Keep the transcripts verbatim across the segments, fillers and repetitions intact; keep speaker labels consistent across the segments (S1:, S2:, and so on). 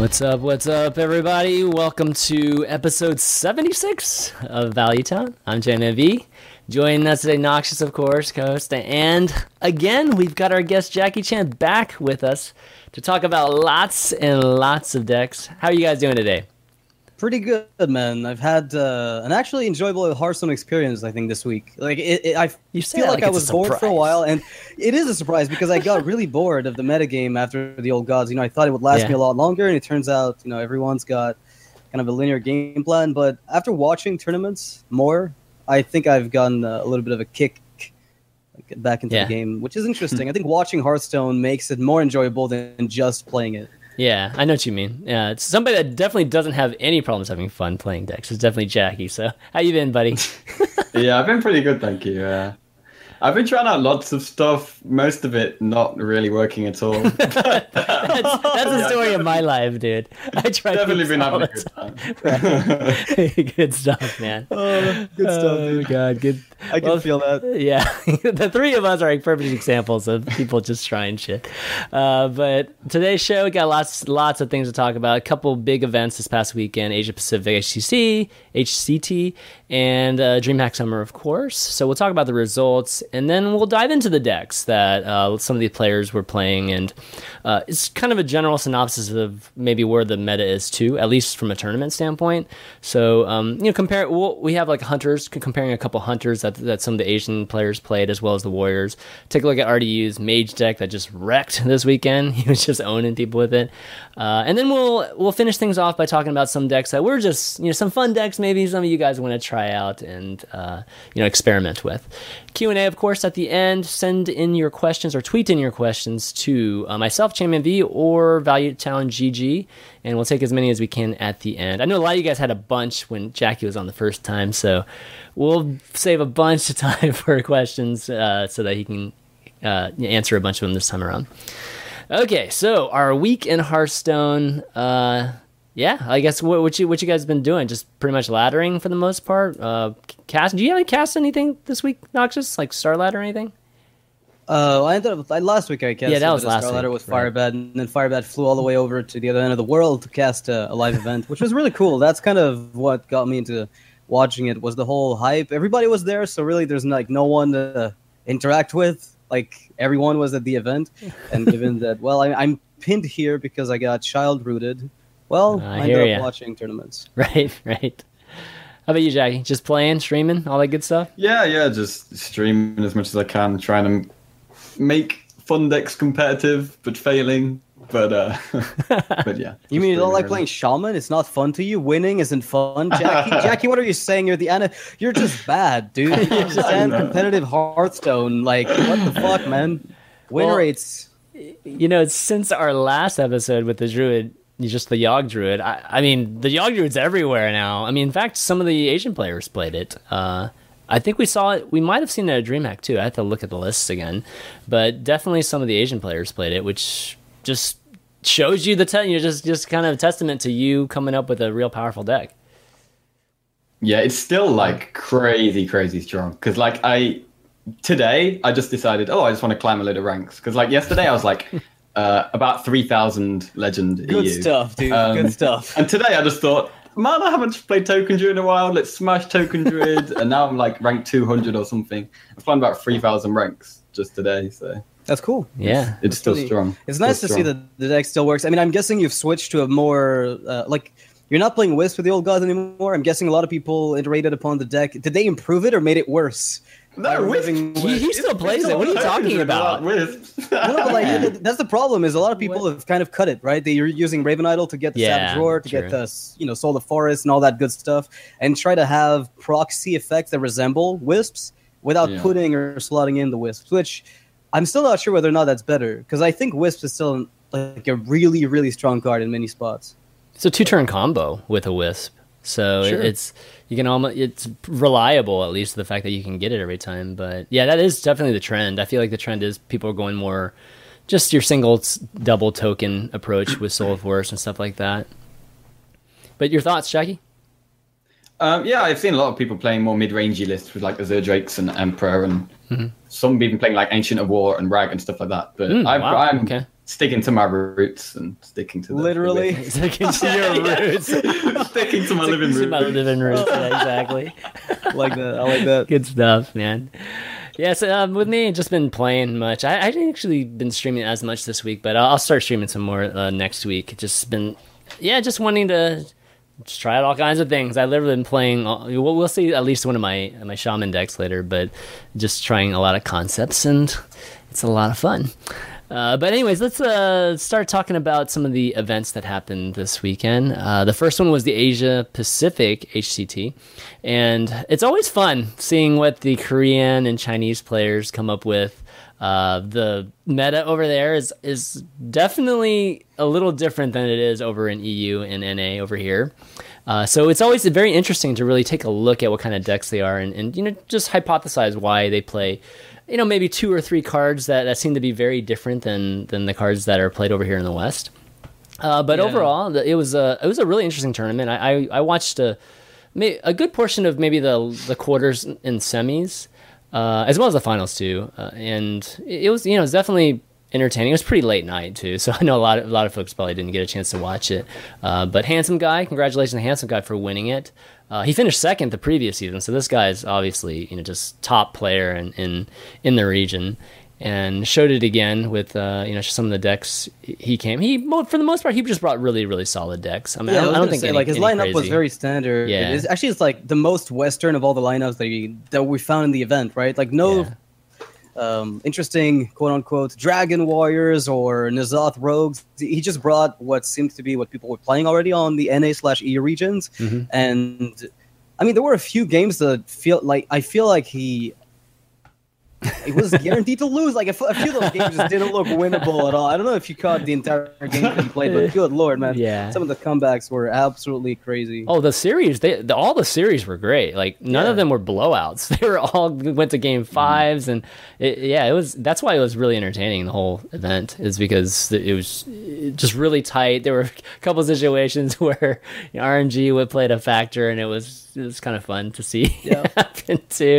S1: What's up, what's up, everybody? Welcome to episode seventy-six of Value Town. I'm J M V. Joining us today, Noxious, of course, co-host. And again, we've got our guest Jackie Chan back with us to talk about lots and lots of decks. How are you guys doing today?
S2: Pretty good, man. I've had uh, an actually enjoyable Hearthstone experience, I think, this week. Like, it, it, I
S1: you
S2: feel like, like I was bored for a while, and it is a surprise because I got really bored of the metagame after the Old Gods. You know, I thought it would last yeah. me a lot longer, and it turns out, you know, everyone's got kind of a linear game plan. But after watching tournaments more, I think I've gotten a little bit of a kick like, back into yeah. the game, which is interesting. I think watching Hearthstone makes it more enjoyable than just playing it.
S1: Yeah, I know what you mean. Yeah, it's somebody that definitely doesn't have any problems having fun playing decks. It's definitely Jackie. So, how you been, buddy?
S3: Yeah, I've been pretty good, thank you. Uh, I've been trying out lots of stuff, most of it not really working at all.
S1: that's that's the story of my life, dude. I tried
S3: definitely been having a good time.
S1: Right. Good stuff, man.
S2: Oh, good stuff,
S1: oh,
S2: dude.
S1: God, good.
S2: I can well, feel that.
S1: Yeah, the three of us are like perfect examples of people just trying shit. Uh, but today's show, we got lots, lots of things to talk about. A couple big events this past weekend: Asia Pacific H C C, H C T, and uh, DreamHack Summer, of course. So we'll talk about the results, and then we'll dive into the decks that uh, some of the players were playing, and uh, it's kind of a general synopsis of maybe where the meta is too, at least from a tournament standpoint. So um, you know, compare. We'll, we have like hunters comparing a couple hunters that that some of the Asian players played, as well as the Warriors. Take a look at R D U's Mage deck that just wrecked this weekend. He was just owning people with it, uh, and then we'll we'll finish things off by talking about some decks that we're just you know some fun decks maybe some of you guys want to try out and uh, you know experiment with. Q and A, of course, at the end. Send in your questions or tweet in your questions to uh, myself, J M M V, or Value Town G G, and we'll take as many as we can at the end. I know a lot of you guys had a bunch when Jackie was on the first time, so we'll save a bunch of time for questions uh, so that he can uh, answer a bunch of them this time around. Okay, so our week in Hearthstone. Uh, yeah, I guess what, what you what you guys been doing? Just pretty much laddering for the most part. Uh, cast? Do you have cast anything this week, Noxious? Like Star Ladder or anything?
S2: Uh, I ended up I, last week. I cast
S1: yeah, that was last
S2: Star
S1: week,
S2: Ladder with
S1: right.
S2: Firebad, and then Firebad flew all the way over to the other end of the world to cast a, a live event, which was really cool. That's kind of what got me into watching it. Was the whole hype? Everybody was there, so really, there's like no one to interact with. Like everyone was at the event, and given that, well, I, I'm pinned here because I got child rooted. Well,
S1: I
S2: I ended up
S1: ya.
S2: watching tournaments.
S1: Right, right. How about you, Jackie? Just playing, streaming, all that good stuff?
S3: Yeah, yeah, just streaming as much as I can, trying to make fun decks competitive, but failing. But uh, but yeah.
S2: You mean you don't like
S3: really.
S2: playing Shaman? It's not fun to you? Winning isn't fun? Jackie, Jackie, what are you saying? You're the ana- You're just bad, dude. You're just competitive Hearthstone. Like, what the fuck, man? Win
S1: well,
S2: rates.
S1: You know, since our last episode with the Druid, just the Yogg Druid, I, I mean, the Yogg Druid's everywhere now. I mean, in fact, some of the Asian players played it. Uh, I think we saw it. We might have seen it at DreamHack too. I have to look at the lists again. But definitely some of the Asian players played it, which just shows you the te- you know, just just kind of a testament to you coming up with a real powerful deck.
S3: Yeah, it's still like crazy, crazy strong. Because like I today, I just decided, oh, I just want to climb a load of ranks. Because like yesterday, I was like uh, about three thousand legend.
S2: Good
S3: E U.
S2: stuff, dude.
S3: Um,
S2: Good stuff.
S3: And today, I just thought, man, I haven't played Token Druid in a while. Let's smash Token Druid. And now I'm like ranked two hundred or something. I've climbed about three thousand ranks just today. So
S2: that's cool.
S1: Yeah,
S3: it's, it's still
S2: really,
S3: strong.
S2: It's nice
S3: still
S2: to
S3: strong.
S2: see that the deck still works. I mean, I'm guessing you've switched to a more uh, like you're not playing Wisp with the Old Gods anymore. I'm guessing a lot of people iterated upon the deck. Did they improve it or made it worse?
S3: No, Wisp.
S1: He, he still plays it. What are you talking about?
S3: Wisp.
S2: No, but like that's the problem. Is a lot of people what? have kind of cut it, right? They're using Raven Idol to get the
S1: yeah,
S2: Savage Roar, to
S1: true.
S2: get the you know Soul of Forest and all that good stuff, and try to have proxy effects that resemble Wisps without
S3: yeah.
S2: putting or slotting in the Wisps, which I'm still not sure whether or not that's better, because I think Wisp is still like a really, really strong card in many spots.
S1: It's a two-turn combo with a Wisp, so
S2: Sure.
S1: it's you can almost it's reliable, at least the fact that you can get it every time. But yeah, that is definitely the trend. I feel like the trend is people are going more just your single double token approach with Soul of Forest and stuff like that. But your thoughts, Jackie?
S3: Um, yeah, I've seen a lot of people playing more mid-rangey lists with like Azure Drakes and Emperor and Mm-hmm. Some even playing like Ancient of War and Rag and stuff like that. But
S1: Mm,
S3: I've,
S1: wow.
S3: I'm
S1: okay.
S3: sticking to my roots and sticking to the,
S2: literally
S3: the
S1: Sticking to your roots.
S3: sticking to my living
S1: To
S3: room.
S1: my living roots. Yeah, exactly.
S2: I like that. I like that.
S1: Good stuff, man. Yeah, so um, with me, just been playing much. I, I haven't actually been streaming as much this week, but I'll, I'll start streaming some more uh, next week. Just been, yeah, just wanting to just try out all kinds of things. I've literally been playing. All, we'll, we'll see at least one of my my shaman decks later, but just trying a lot of concepts, and it's a lot of fun. Uh, but anyways, let's uh, start talking about some of the events that happened this weekend. Uh, the first one was the Asia Pacific H C T, and it's always fun seeing what the Korean and Chinese players come up with. Uh, the meta over there is is definitely a little different than it is over in E U and N A over here. Uh, so it's always very interesting to really take a look at what kind of decks they are and, and you know just hypothesize why they play you know, maybe two or three cards that, that seem to be very different than, than the cards that are played over here in the West. Uh, but
S2: Yeah.
S1: overall, it was a it was a really interesting tournament. I I, I watched a a good portion of maybe the the quarters and semis, uh, as well as the finals too. Uh, and it was you know it was definitely entertaining. It was pretty late night too, so I know a lot of, a lot of folks probably didn't get a chance to watch it. Uh, but Handsome Guy, congratulations to Handsome Guy for winning it. Uh, he finished second the previous season, so this guy is obviously you know just top player in in, in the region, and showed it again with uh, you know some of the decks he came. He for the most part he just brought really really solid decks. I mean
S2: Yeah,
S1: I don't,
S2: I, was
S1: I don't
S2: gonna
S1: think
S2: say,
S1: any,
S2: like his
S1: any
S2: lineup was
S1: crazy.
S2: very standard.
S1: Yeah.
S2: It's, actually, it's like the most Western of all the lineups that we that we found in the event, right? Like no
S1: Yeah.
S2: um, interesting quote unquote Dragon Warriors or N'Zoth Rogues. He just brought what seems to be what people were playing already on the N A slash E U regions,
S1: Mm-hmm.
S2: and I mean there were a few games that feel like I feel like he. It was guaranteed to lose. Like a, f- a few of those games just didn't look winnable at all. I don't know if you caught the entire game that he played, but good lord, man!
S1: Yeah.
S2: Some of the comebacks were absolutely crazy.
S1: Oh, the series, they the, all the series were great. Like none
S2: Yeah.
S1: of them were blowouts. They were all went to game fives, and it, yeah, it was. That's why it was really entertaining. The whole event is because it was just really tight. There were a couple of situations where you know, R N G would play a factor, and it was it was kind of fun to see
S2: Yeah.
S1: happen too.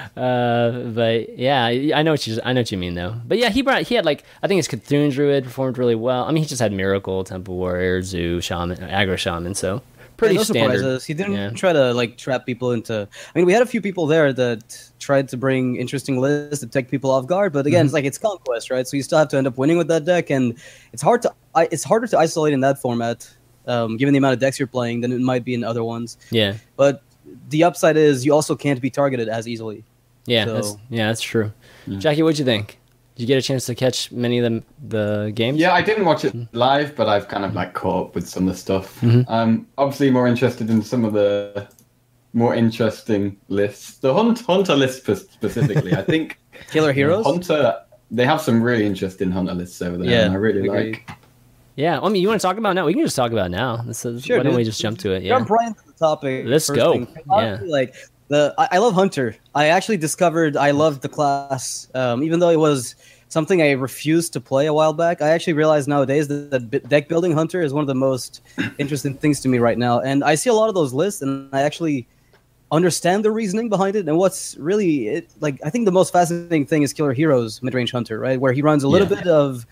S1: Uh, but yeah, I know what you I know what you mean though. But yeah, he brought he had like I think his Cthulhu Druid performed really well. I mean, he just had Miracle, Temple Warrior, Zoo, Shaman, Aggro Shaman, so pretty
S2: Yeah, no
S1: standard.
S2: surprises. He didn't
S1: Yeah.
S2: try to like trap people into. I mean, we had a few people there that tried to bring interesting lists to take people off guard, but again,
S1: Mm-hmm.
S2: it's like it's conquest, right? So you still have to end up winning with that deck, and it's hard to. I, it's harder to isolate in that format, um, given the amount of decks you're playing, than it might be in other ones.
S1: Yeah.
S2: But the upside is you also can't be targeted as easily.
S1: Yeah,
S2: So-
S1: that's, yeah, that's true. Jackie, what'd you think? Did you get a chance to catch many of the the games?
S3: Yeah, I didn't watch it live, but I've kind of like caught up with some of the stuff. Um, obviously, more interested in some of the more interesting lists. The hunt hunter list spe- specifically, I think
S2: Killer Heroes.
S3: hunter. They have some really interesting hunter lists over there,
S2: Yeah,
S3: and I really
S2: agreed.
S3: like.
S1: Yeah, I mean, you want to talk about it now? We can just talk about it now. This is,
S2: Sure,
S1: why don't
S2: dude.
S1: we just jump to it? Yeah.
S2: Jump right into the topic.
S1: Let's
S2: first
S1: go.
S2: thing.
S1: Yeah.
S2: Honestly, like the I, I love Hunter. I actually discovered I loved the class, um, even though it was something I refused to play a while back. I actually realize nowadays that, that b- deck building Hunter is one of the most interesting things to me right now, and I see a lot of those lists, and I actually understand the reasoning behind it. And what's really it, like I think the most fascinating thing is Killer Heroes Midrange Hunter, right, where he runs a little
S1: Yeah.
S2: bit of.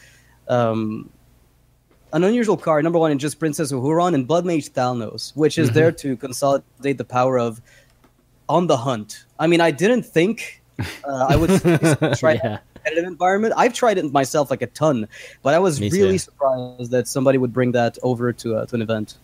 S2: Um, an unusual card, number one, in just Princess Uhuron and Blood Mage Thalnos, which is there to consolidate the power of on the hunt. I mean, I didn't think uh, I would try
S1: Yeah.
S2: a competitive environment. I've tried it myself like a ton, but I was
S1: Me
S2: really
S1: too.
S2: surprised that somebody would bring that over to, uh, to an event.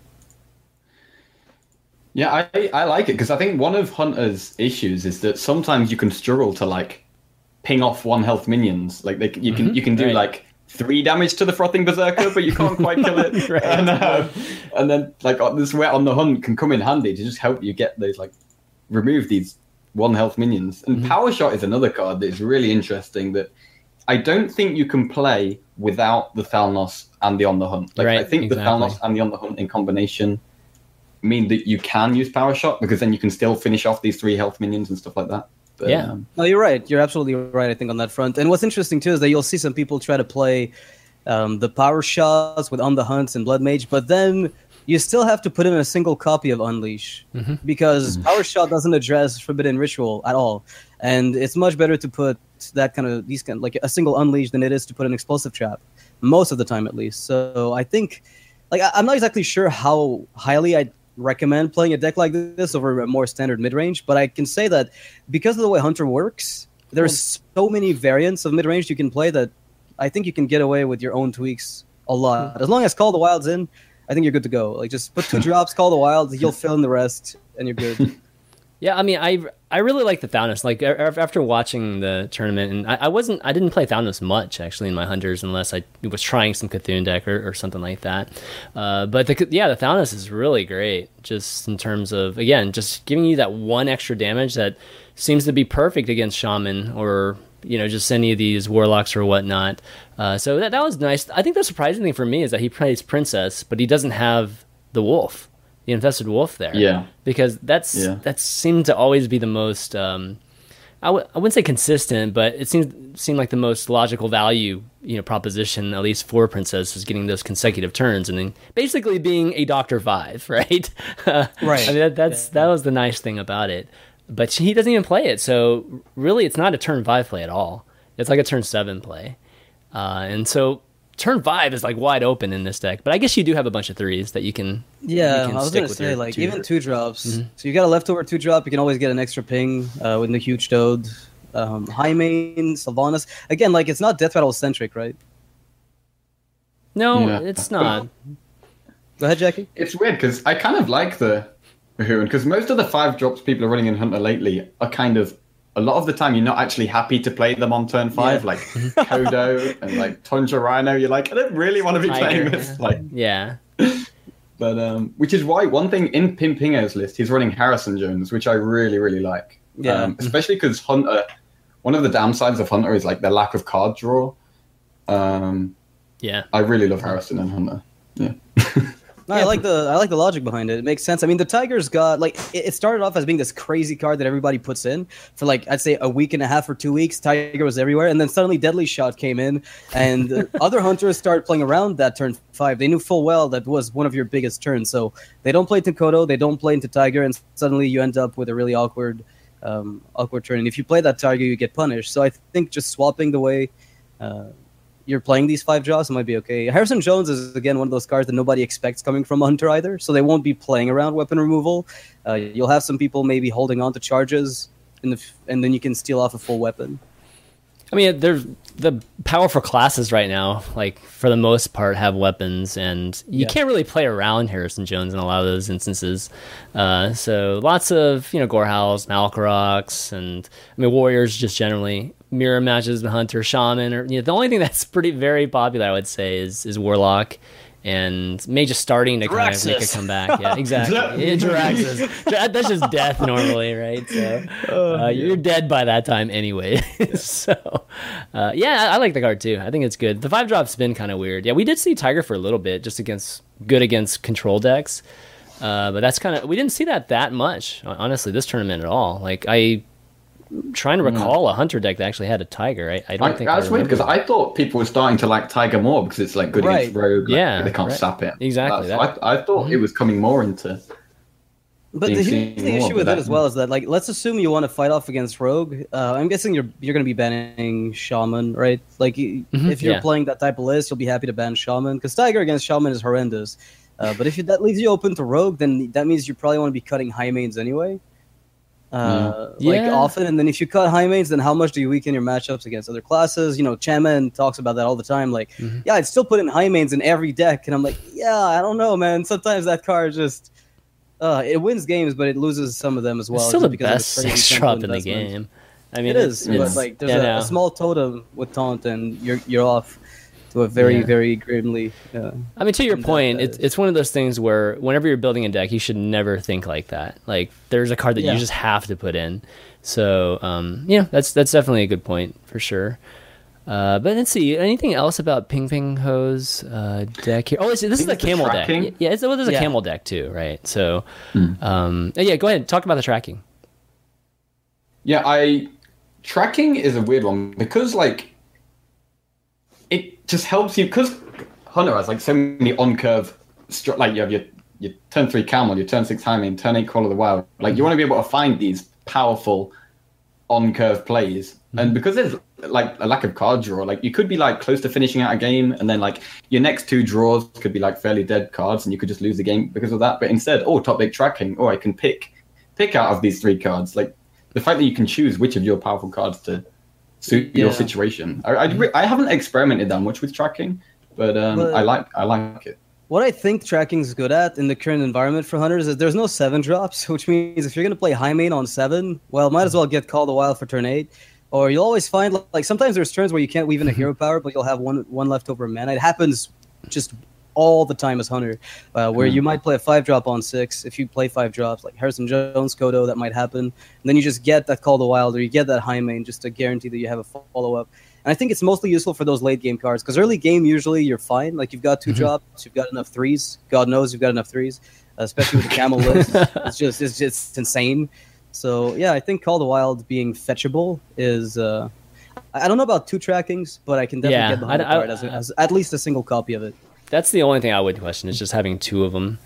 S3: Yeah, I, I like it because I think one of Hunter's issues is that sometimes you can struggle to like ping off one health minions. Like they, you can you can do
S1: Right.
S3: like three damage to the Frothing Berserker, but you can't quite kill it.
S1: Right.
S3: And, um, and then like on- this Wet on the Hunt can come in handy to just help you get those like remove these one health minions. And Power Shot is another card that is really interesting that I don't think you can play without the Thalnos and the On the Hunt. Like
S1: Right,
S3: I think the
S1: exactly.
S3: Thalnos and the On the Hunt in combination mean that you can use Power Shot because then you can still finish off these three health minions and stuff like that. But,
S1: Yeah.
S3: um,
S2: No, you're right. You're absolutely right, I think, on that front. And what's interesting, too, is that you'll see some people try to play um, the power shots with On the Hunts and Blood Mage, but then you still have to put in a single copy of Unleash mm-hmm. because mm-hmm. Power Shot doesn't address Forbidden Ritual at all, and it's much better to put that kind of these kind like a single Unleash than it is to put an Explosive Trap, most of the time at least. So I think, like, I'm not exactly sure how highly I recommend playing a deck like this over a more standard mid range, but I can say that because of the way Hunter works, there's so many variants of mid range you can play that I think you can get away with your own tweaks a lot. As long as Call the Wild's in, I think you're good to go. Like, just put two drops, Call the Wild, you'll fill in the rest, and you're good.
S1: Yeah, I mean, I I really like the Thalnos. Like, after watching the tournament, and I, I wasn't, I didn't play Thalnos much actually in my Hunters, unless I was trying some Cthulhu deck or, or something like that. Uh, but the, yeah, the Thalnos is really great, just in terms of, again, just giving you that one extra damage that seems to be perfect against Shaman or, you know, just any of these Warlocks or whatnot. Uh, so that that was nice. I think the surprising thing for me is that he plays Princess, but he doesn't have the Wolf. The Infested Wolf there.
S3: Yeah.
S1: Because that's yeah. that seemed to always be the most, um, I w- I wouldn't say consistent, but it seemed seemed like the most logical value, you know, proposition, at least for Princess, is getting those consecutive turns and then basically being a Doctor Five, right?
S2: Right.
S1: I mean, that, that's, yeah. that was the nice thing about it. But he doesn't even play it, so really it's not a turn five play at all. It's like a turn seven play. Uh, and so turn five is like wide open in this deck, but I guess you do have a bunch of threes that you can.
S2: Yeah,
S1: you can
S2: I was
S1: stick
S2: gonna say like
S1: two
S2: even two drops.
S1: Mm-hmm.
S2: So you got a leftover two drop. You can always get an extra ping uh, with the huge toad, um, high main, Sylvanas. Again, like it's not Death Rattle centric, right?
S1: No,
S3: yeah.
S1: it's not.
S2: Go ahead, Jackie.
S3: It's weird because I kind of like the Rahurin because most of the five drops people are running in Hunter lately are kind of. A lot of the time, you're not actually happy to play them on turn five, yeah. like Kodo and like Tundra Rhino. You're like, I don't really want to be
S1: Tiger.
S3: playing this. Like,
S1: yeah.
S3: But um, which is why one thing in Pimpingo's list, he's running Harrison Jones, which I really, really like.
S2: Yeah.
S3: Um, especially because Hunter, one of the downsides of Hunter is like the lack of card draw. Um,
S1: yeah.
S3: I really love Harrison and Hunter. Yeah.
S2: No, I like the I like the logic behind it. It makes sense. I mean, the Tiger's got like it, it started off as being this crazy card that everybody puts in for like I'd say a week and a half or two weeks. Tiger was everywhere, and then suddenly Deadly Shot came in, and other hunters started playing around that turn five. They knew full well that was one of your biggest turns, so they don't play into Kodo, they don't play into Tiger, and suddenly you end up with a really awkward, um, awkward turn. And if you play that Tiger, you get punished. So I think just swapping the way. Uh, You're playing these five drops, it might be okay. Harrison Jones is, again, one of those cards that nobody expects coming from a Hunter either, so they won't be playing around weapon removal. Uh, you'll have some people maybe holding on to charges, in the f- and then you can steal off a full weapon.
S1: I mean, there's the powerful classes right now, like, for the most part, have weapons, and you
S2: Yeah.
S1: can't really play around Harrison Jones in a lot of those instances. Uh, so lots of, you know, Gorehowls, Malkaroks, and, I mean, Warriors just generally mirror matches the Hunter, Shaman, or you know, the only thing that's pretty very popular, I would say, is is Warlock, and Mage just starting to kind of make a comeback. Yeah, exactly. Yeah, Jiraxis. That's just death normally, right? So uh, you're dead by that time anyway. so uh, yeah, I, I like the card too. I think it's good. The five drop's been kind of weird. Yeah, we did see Tiger for a little bit, just against good against control decks, uh, but that's kind of we didn't see that that much honestly this tournament at all. Like I. Trying to recall a Hunter deck that actually had a Tiger. I, I don't
S3: I,
S1: think
S3: that's
S1: I
S3: weird because I thought people were starting to like Tiger more because it's like good
S2: Right.
S3: against Rogue. Like,
S1: Yeah,
S3: they can't
S1: right.
S3: sap it.
S1: Exactly,
S3: That's- I, I thought it was coming more into.
S2: But
S3: being
S2: the,
S3: seen
S2: here's the
S3: more,
S2: issue with
S3: but
S2: it
S3: that-
S2: as well is that, like, let's assume you want to fight off against Rogue. Uh, I'm guessing you're you're going to be banning Shaman, right? Like, y
S1: Mhm,
S2: if you're
S1: yeah.
S2: playing that type of list, you'll be happy to ban Shaman because Tiger against Shaman is horrendous. Uh, but if you, that leaves you open to Rogue, then that means you probably want to be cutting high mains anyway. Uh, like
S1: Yeah.
S2: often, and then if you cut high mains, then how much do you weaken your matchups against other classes? You know, Chaman talks about that all the time. Like,
S1: Mhm.
S2: yeah, I'd still put in high mains in every deck, and I'm like, yeah, I don't know, man. Sometimes that card just uh, it wins games, but it loses some of them as well.
S1: It's still
S2: just
S1: the
S2: because of
S1: best
S2: crazy
S1: six
S2: tempo
S1: drop in the
S2: investment.
S1: game. I mean,
S2: It is,
S1: it's,
S2: but like there's
S1: yeah,
S2: a,
S1: no.
S2: a small totem with taunt, and you're you're off to a very
S1: Yeah.
S2: very grimly. Uh,
S1: I mean, to your
S2: that-
S1: point,
S2: that
S1: it's
S2: is.
S1: it's one of those things where whenever you're building a deck, you should never think like that. Like, there's a card that
S2: Yeah.
S1: you just have to put in. So, um, yeah, that's that's definitely a good point for sure. Uh, but let's see, anything else about Ping Ping Ho's uh, deck here? Oh, this, this is the
S3: it's the
S1: camel deck.
S3: tracking.
S1: Yeah, it's, well, there's a
S2: Yeah.
S1: camel deck too, right? So, um, yeah, go ahead, talk about the tracking.
S3: Yeah, I tracking is a weird one because like it just helps you because Hunter has like so many on curve stru- like you have your your turn three Camel, your turn six Highmane, turn eight Call of the Wild. Like, you want to be able to find these powerful on-curve plays. Mm-hmm. And because there's, like, a lack of card draw, like, you could be, like, close to finishing out a game, and then, like, your next two draws could be, like, fairly dead cards, and you could just lose the game because of that. But instead, oh, top deck tracking, oh, I can pick pick out of these three cards. Like, the fact that you can choose which of your powerful cards to suit yeah. your situation. I, I, I haven't experimented that much with tracking, but, um, but I like I like it.
S2: What I think tracking's good at in the current environment for hunters is there's no seven drops, which means if you're going to play Highmane on seven, well, might as well get Call of the Wild for turn eight. Or you'll always find, like, sometimes there's turns where you can't weave in a hero power, but you'll have one one leftover mana. It happens just all the time as hunter, uh, where mm. you might play a five drop on six. If you play five drops, like Harrison Jones, Kodo, that might happen. And then you just get that Call of the Wild, or you get that Highmane just to guarantee that you have a follow-up. And I think it's mostly useful for those late game cards, because early game, usually you're fine. Like, you've got two mm-hmm. drops, you've got enough threes. God knows you've got enough threes, especially with the Camel list. It's just, it's just insane. So, yeah, I think Call of the Wild being fetchable is... Uh, I don't know about two trackings, but I can definitely
S1: yeah,
S2: get behind the card as, a, as at least a single copy of it.
S1: That's the only thing I would question, is just having two of them,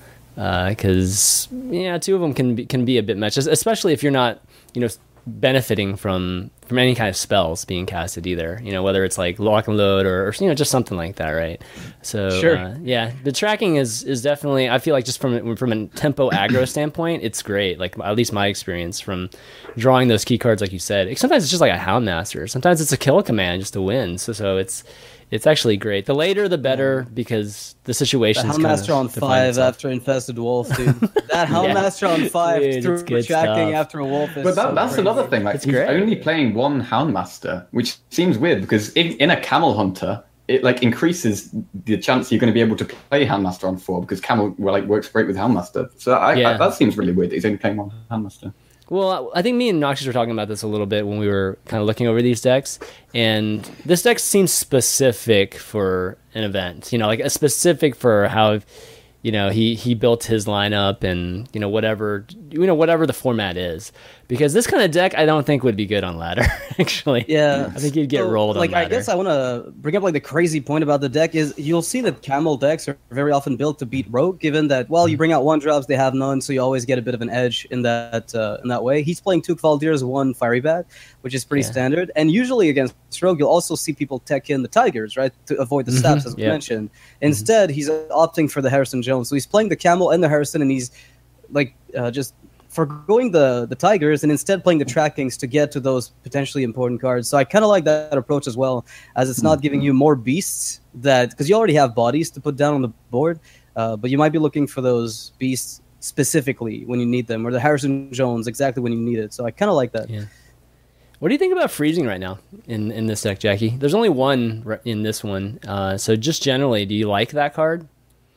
S1: because uh, yeah, two of them can be, can be a bit much, especially if you're not, you know, benefiting from from any kind of spells being casted either. You know, whether it's like lock and load or, or you know, just something like that, right? So
S2: sure.
S1: uh, yeah, the tracking is is definitely, I feel like, just from from a tempo aggro standpoint, it's great. Like, at least my experience from drawing those key cards, like you said. Sometimes it's just like a Houndmaster. Sometimes it's a kill command just to win. So so it's. It's actually great. The later, the better, because the situation.
S2: That Houndmaster on five itself. After Infested Wolf, dude. That Houndmaster yeah. on five dude, through tracking after a wolf is
S3: But that,
S2: so
S3: that's
S2: crazy.
S3: Another thing. Like, it's he's great. Only playing one Houndmaster, which seems weird, because in, in a Camel Hunter, it like increases the chance you're going to be able to play Houndmaster on four, because Camel well, like works great with Houndmaster. So I, yeah. I, that seems really weird that he's only playing one Houndmaster.
S1: Well, I think me and Noxious were talking about this a little bit when we were kind of looking over these decks, and this deck seems specific for an event. You know, like a specific for how, you know, he, he built his lineup and, you know, whatever, you know, whatever the format is. Because this kind of deck, I don't think would be good on ladder, actually.
S2: Yeah.
S1: I think you'd get
S2: so,
S1: rolled
S2: like,
S1: on ladder.
S2: I guess I want to bring up, like, the crazy point about the deck is you'll see that Camel decks are very often built to beat Rogue, given that, well, you bring out one drops, they have none, so you always get a bit of an edge in that uh, in that way. He's playing two Kvaldirs, one Fiery Bat, which is pretty yeah. standard. And usually against Rogue, you'll also see people tech in the Tigers, right, to avoid the stabs, as we yeah. mentioned. Instead, mm-hmm. he's opting for the Harrison Jones. So he's playing the Camel and the Harrison, and he's, like, uh, just... forgoing the the Tigers and instead playing the trackings to get to those potentially important cards. So I kind of like that approach as well, as it's not giving you more beasts that, because you already have bodies to put down on the board, uh, but you might be looking for those beasts specifically when you need them, or the Harrison Jones exactly when you need it. So I kind of like that.
S1: Yeah. What do you think about freezing right now in, in this deck, Jackie? There's only one in this one. Uh, so just generally, do you like that card?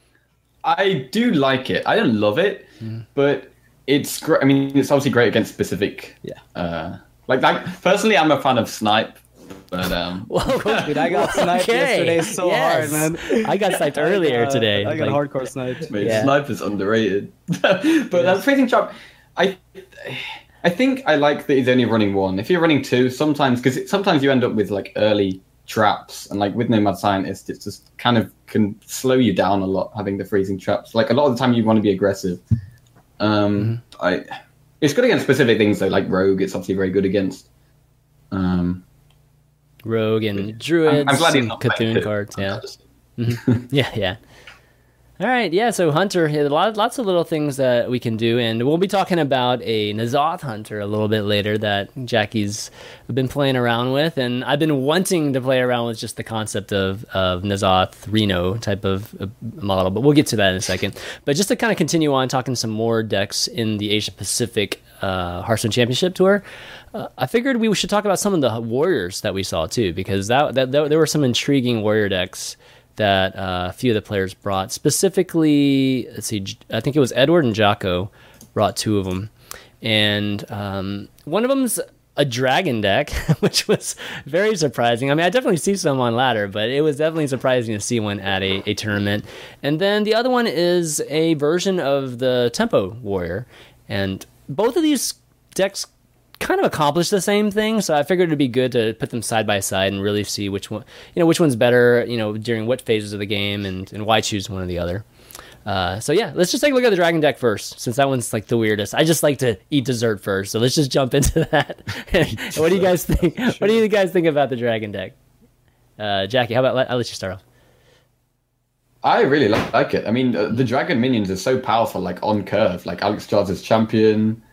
S3: I do like it. I don't love it, mm. but it's great. I mean, it's obviously great against specific.
S2: Yeah.
S3: Uh, like that. Personally, I'm a fan of Snipe, but um.
S2: Whoa, dude, I got sniped okay. yesterday so
S1: yes.
S2: hard, man.
S1: I got sniped earlier
S2: I got,
S1: today.
S2: I got
S1: like,
S2: hardcore sniped.
S3: Mate,
S1: yeah.
S3: Snipe is underrated. But yeah. that freezing trap, I, I think I like that he's only running one. If you're running two, sometimes because sometimes you end up with like early traps, and like with Nomad Scientist, it's just kind of can slow you down a lot having the freezing traps. Like a lot of the time, you want to be aggressive. Um, mm-hmm. I, it's good against specific things though, like Rogue. It's obviously very good against. Um,
S1: Rogue and Druids.
S3: I'm, I'm glad he's not
S1: Cthulhu cards. Yeah, mm-hmm. yeah, yeah. All right, yeah. So Hunter, yeah, a lot, lots of little things that we can do, and we'll be talking about a N'Zoth Hunter a little bit later that Jackie's been playing around with, and I've been wanting to play around with just the concept of of N'Zoth Reno type of uh, model, but we'll get to that in a second. But just to kind of continue on talking some more decks in the Asia Pacific uh, Hearthstone Championship Tour, uh, I figured we should talk about some of the warriors that we saw too, because that, that, that there were some intriguing warrior decks that uh, a few of the players brought. Specifically, let's see, I think it was Edward and Jocko brought two of them. And um, one of them's a dragon deck, which was very surprising. I mean, I definitely see some on ladder, but it was definitely surprising to see one at a, a tournament. And then the other one is a version of the Tempo Warrior. And both of these decks kind of accomplish the same thing, so I figured it'd be good to put them side by side and really see which one, you know, which one's better, you know, during what phases of the game, and, and why choose one or the other. Uh, so yeah, let's just take a look at the dragon deck first, since that one's like the weirdest. I just like to eat dessert first, so let's just jump into that. What do you guys think? What do you guys think about the dragon deck? Uh, Jackie, how about I'll let you start off.
S3: I really like it. I mean, uh, the dragon minions are so powerful, like on curve, like Alexstrasza's champion,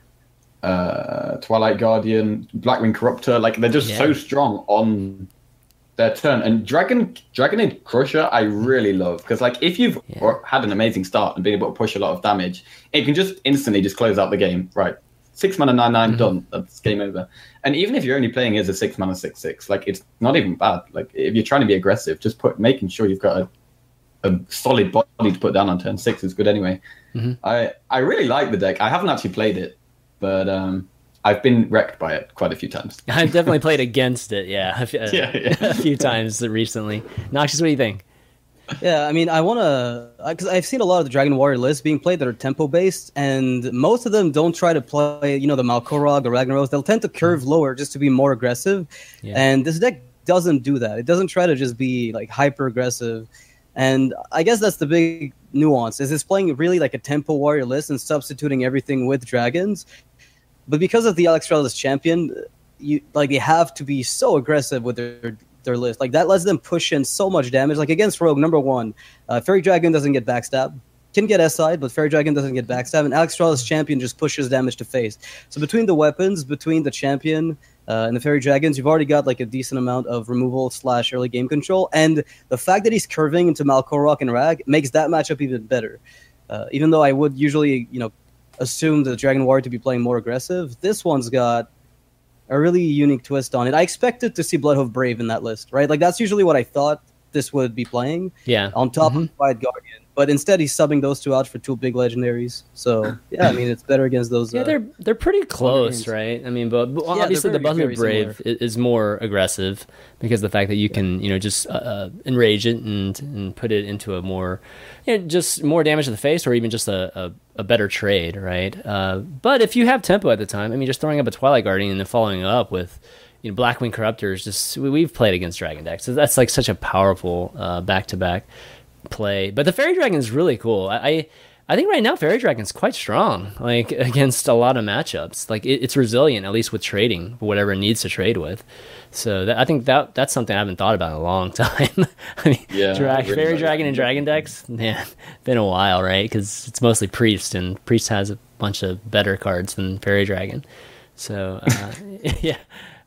S3: uh, Twilight Guardian, Blackwing Corruptor. Like they're just yeah. so strong on their turn. And Dragon Dragonade Crusher, I really love because like if you've yeah. had an amazing start and been able to push a lot of damage, it can just instantly just close out the game. Right, six mana nine nine mm-hmm. done. That's game over. And even if you're only playing as a six mana six six, like it's not even bad. Like if you're trying to be aggressive, just put making sure you've got a a solid body to put down on turn six is good anyway. Mm-hmm. I I really like the deck. I haven't actually played it, but um. I've been wrecked by it quite a few times.
S1: I've definitely played against it, yeah, a, few,
S3: yeah, yeah.
S1: a few times recently. Noxious, what do you think?
S2: Yeah, I mean, I want to... Because I've seen a lot of the Dragon Warrior lists being played that are tempo-based, and most of them don't try to play, you know, the Malkorok or Ragnaros. They'll tend to curve lower just to be more aggressive, yeah. and this deck doesn't do that. It doesn't try to just be, like, hyper-aggressive, and I guess that's the big nuance, is it's playing really like a tempo warrior list and substituting everything with dragons. But because of the Alexstrasza's champion, you like they have to be so aggressive with their their list. Like that lets them push in so much damage. Like against Rogue, number one, uh, Fairy Dragon doesn't get backstab. Can get S I, but Fairy Dragon doesn't get backstab. And Alexstrasza's champion just pushes damage to face. So between the weapons, between the champion uh, and the Fairy Dragons, you've already got like a decent amount of removal slash early game control. And the fact that he's curving into Malkorok and Rag makes that matchup even better. Uh, even though I would usually, you know, assume the Dragon Warrior to be playing more aggressive, this one's got a really unique twist on it. I expected to see Bloodhoof Brave in that list, right? Like that's usually what I thought this would be playing.
S1: Yeah.
S2: On top
S1: mm-hmm.
S2: of Quiet Guardian. But instead he's subbing those two out for two big legendaries. So yeah, I mean it's better against those.
S1: Yeah,
S2: uh,
S1: they're they're pretty close, right? I mean, but, but yeah, obviously the Bloodhoof Brave similar. is more aggressive because of the fact that you yeah. can, you know, just uh, enrage it and and put it into a more, you know, just more damage to the face or even just a, a, a better trade, right? Uh, but if you have tempo at the time, I mean, just throwing up a Twilight Guardian and then following it up with, you know, Blackwing Corruptor is just we've played against Dragon decks, so that's like such a powerful uh, back-to-back play. But the Fairy Dragon is really cool. I I think right now Fairy Dragon is quite strong, like against a lot of matchups. Like it, it's resilient, at least with trading for whatever it needs to trade with. So that, I think that that's something I haven't thought about in a long time. I mean,
S3: yeah,
S1: dra-
S3: really
S1: Fairy
S3: like
S1: Dragon and Dragon decks, man, been a while, right? Because it's mostly Priest, and Priest has a bunch of better cards than Fairy Dragon. So uh, yeah.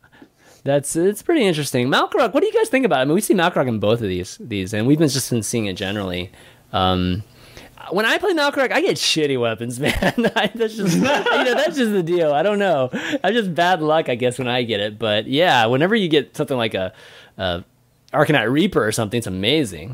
S1: That's it's pretty interesting. Malkorok, what do you guys think about it? I mean, we see Malkorok in both of these, these, and we've been just been seeing it generally. Um, when I play Malkorok, I get shitty weapons, man. I, that's just you know that's just the deal. I don't know. I'm just bad luck, I guess, when I get it. But yeah, whenever you get something like a, a Arcanite Reaper or something, it's amazing.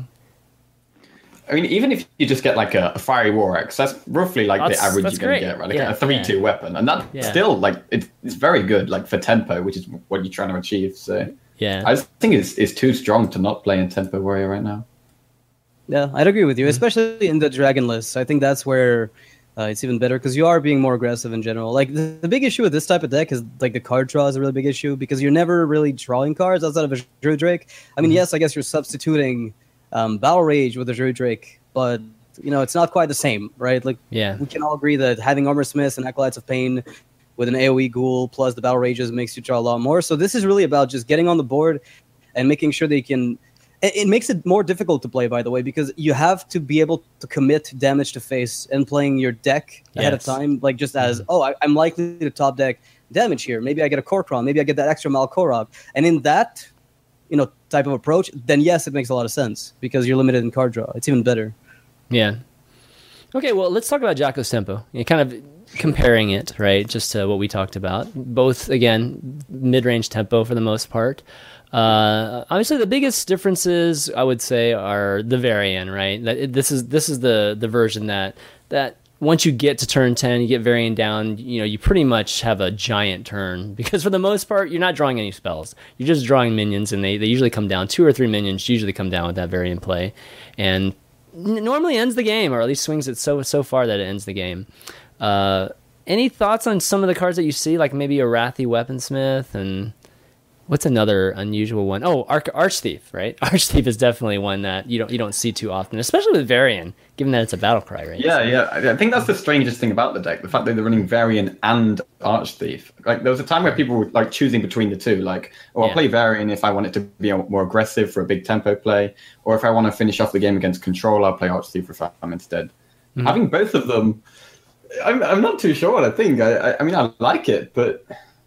S3: I mean, even if you just get like a, a Fiery War Axe, that's roughly like that's, the average you're going to get, right? Like yeah, a three two yeah. weapon. And that's yeah. still like, it's, it's very good, like for tempo, which is what you're trying to achieve. So
S1: yeah,
S3: I just think it's, it's too strong to not play in Tempo Warrior right now.
S2: Yeah, I'd agree with you, especially in the Dragon list. I think that's where uh, it's even better because you are being more aggressive in general. Like the, the big issue with this type of deck is like the card draw is a really big issue because you're never really drawing cards outside of a Druid Drake. I mean, mm-hmm. yes, I guess you're substituting um, Battle Rage with a Druid Drake, but you know, it's not quite the same, right? Like,
S1: yeah,
S2: we can all agree that having Armor Smiths and Acolytes of Pain with an AoE ghoul plus the Battle Rages makes you draw a lot more. So this is really about just getting on the board and making sure they can... It, it makes it more difficult to play, by the way, because you have to be able to commit damage to face and playing your deck ahead yes. of time, like just as, mm-hmm. oh, I, I'm likely to top deck damage here. Maybe I get a Korkron. Maybe I get that extra Malkorok. And in that, you know, type of approach, then yes, it makes a lot of sense because you're limited in card draw. It's even better.
S1: Yeah. Okay, well, let's talk about Jacko's Tempo. You know, kind of comparing it, right, just to what we talked about. Both, again, mid-range tempo for the most part. Uh, obviously, the biggest differences, I would say, are the Varian, right? That this is this is the the version that that once you get to turn ten, you get Varian down, you know, you pretty much have a giant turn because for the most part, you're not drawing any spells. You're just drawing minions, and they, they usually come down. Two or three minions usually come down with that Varian play, and normally ends the game, or at least swings it so so far that it ends the game. Uh, any thoughts on some of the cards that you see, like maybe a Wrathy Weaponsmith and what's another unusual one? Oh, Arch Archthief, right? Archthief is definitely one that you don't you don't see too often, especially with Varian, given that it's a battle cry, right?
S3: Yeah,
S1: so,
S3: yeah. I think that's the strangest thing about the deck, the fact that they're running Varian and Archthief. Like, there was a time where people were like choosing between the two, like, oh, I'll
S1: yeah.
S3: play Varian if I want it to be more aggressive for a big tempo play, or if I want to finish off the game against control, I'll play Archthief for Fam instead. Mm-hmm. Having both of them, I'm I'm not too sure what I think. I I, I mean, I like it, but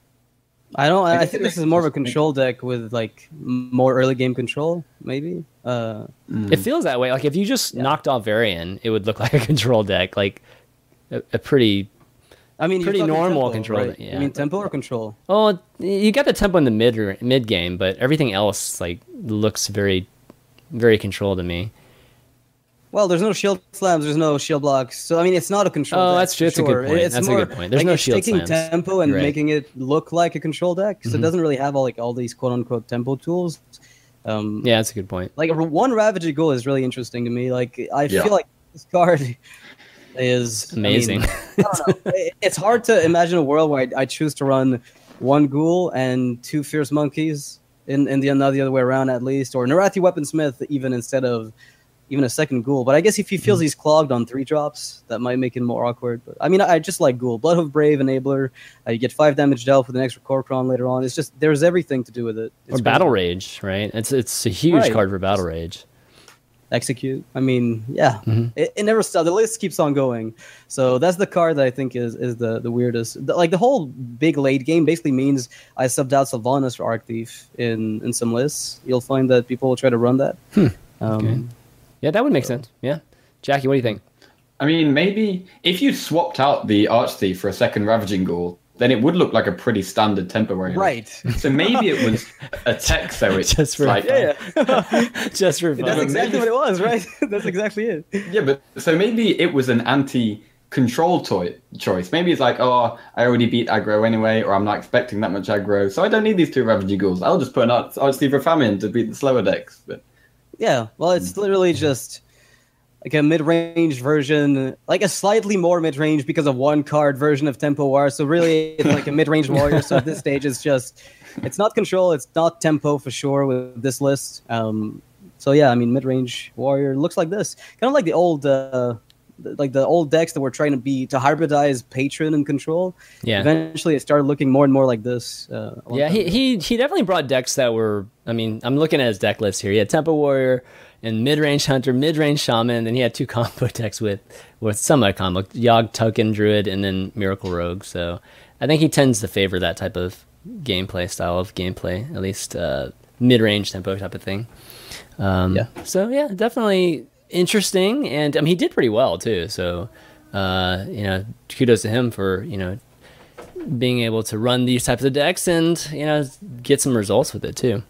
S2: I don't. I, I think this is more of a control deck with like more early game control, maybe. Uh,
S1: mm. It feels that way. Like if you just yeah. knocked off Varian, it would look like a control deck, like a, a pretty.
S2: I mean,
S1: pretty normal
S2: tempo,
S1: control.
S2: Right?
S1: Yeah.
S2: I mean, tempo or control?
S1: Oh, you got the tempo in the mid mid game, but everything else like looks very, very control to me.
S2: Well, there's no shield slams, there's no shield blocks, so I mean, it's not a control.
S1: Oh,
S2: deck,
S1: that's true. That's
S2: sure.
S1: a good point.
S2: It's
S1: that's
S2: more,
S1: a good point. There's
S2: like,
S1: no
S2: it's
S1: shield
S2: taking
S1: slams.
S2: tempo and
S1: right.
S2: making it look like a control deck, so mm-hmm. it doesn't really have all like all these quote unquote tempo tools. Um,
S1: yeah, that's a good point.
S2: Like one Ravaging Ghoul is really interesting to me. Like I
S3: yeah.
S2: feel like this card is
S1: amazing.
S2: I mean, I don't know. It's hard to imagine a world where I, I choose to run one Ghoul and two Fierce Monkeys in in the another the other way around at least, or Narathi Weaponsmith even instead of even a second Ghoul. But I guess if he feels he's clogged on three drops, that might make it more awkward. But I mean, I just like Ghoul. Bloodhoof Brave, Enabler. Uh, you get five damage dealt with an extra Kor'kron later on. It's just, there's everything to do with it. It's
S1: or Battle Rage, right? It's it's a huge
S2: right.
S1: card for Battle Rage.
S2: Execute. I mean, yeah.
S1: Mm-hmm.
S2: It, it never stops. The list keeps on going. So that's the card that I think is, is the, the weirdest. The, like the whole big late game basically means I subbed out Sylvanas for Archthief in, in some lists. You'll find that people will try to run that.
S1: Hmm.
S2: Um,
S1: okay. Yeah, that would make sense. Yeah. Jackie, what do you think?
S3: I mean, maybe if you swapped out the Archthief for a second Ravaging Ghoul, then it would look like a pretty standard tempo warrior.
S2: Right.
S3: So maybe it was a tech, so it's
S1: just for
S3: like...
S2: Yeah, yeah.
S1: just for fun.
S2: That's exactly what it was, right? That's exactly it.
S3: Yeah, but so maybe it was an anti-control toy choice. Maybe it's like, oh, I already beat aggro anyway, or I'm not expecting that much aggro, so I don't need these two Ravaging Ghouls. I'll just put an Archthief for Famine to beat the slower decks. But
S2: yeah, well, it's literally just like a mid-range version, like a slightly more mid-range because of one card version of Tempo War. So really, it's like a mid-range warrior. So at this stage, it's just, it's not control, it's not tempo for sure with this list. Um, so yeah, I mean, mid-range warrior looks like this, kind of like the old, uh, like the old decks that were trying to be to hybridize Patron and control.
S1: Yeah.
S2: Eventually, it started looking more and more like this. Uh,
S1: yeah, he, he he definitely brought decks that were. I mean, I'm looking at his deck list here. He had Tempo Warrior and mid-range Hunter, mid-range Shaman, and then he had two combo decks with with some of combo Yogg Token Druid and then Miracle Rogue. So I think he tends to favor that type of gameplay style of gameplay, at least uh, mid-range tempo type of thing. Um,
S2: yeah.
S1: So yeah, definitely interesting, and I mean he did pretty well too. So uh, you know, kudos to him for you know being able to run these types of decks and you know get some results with it too.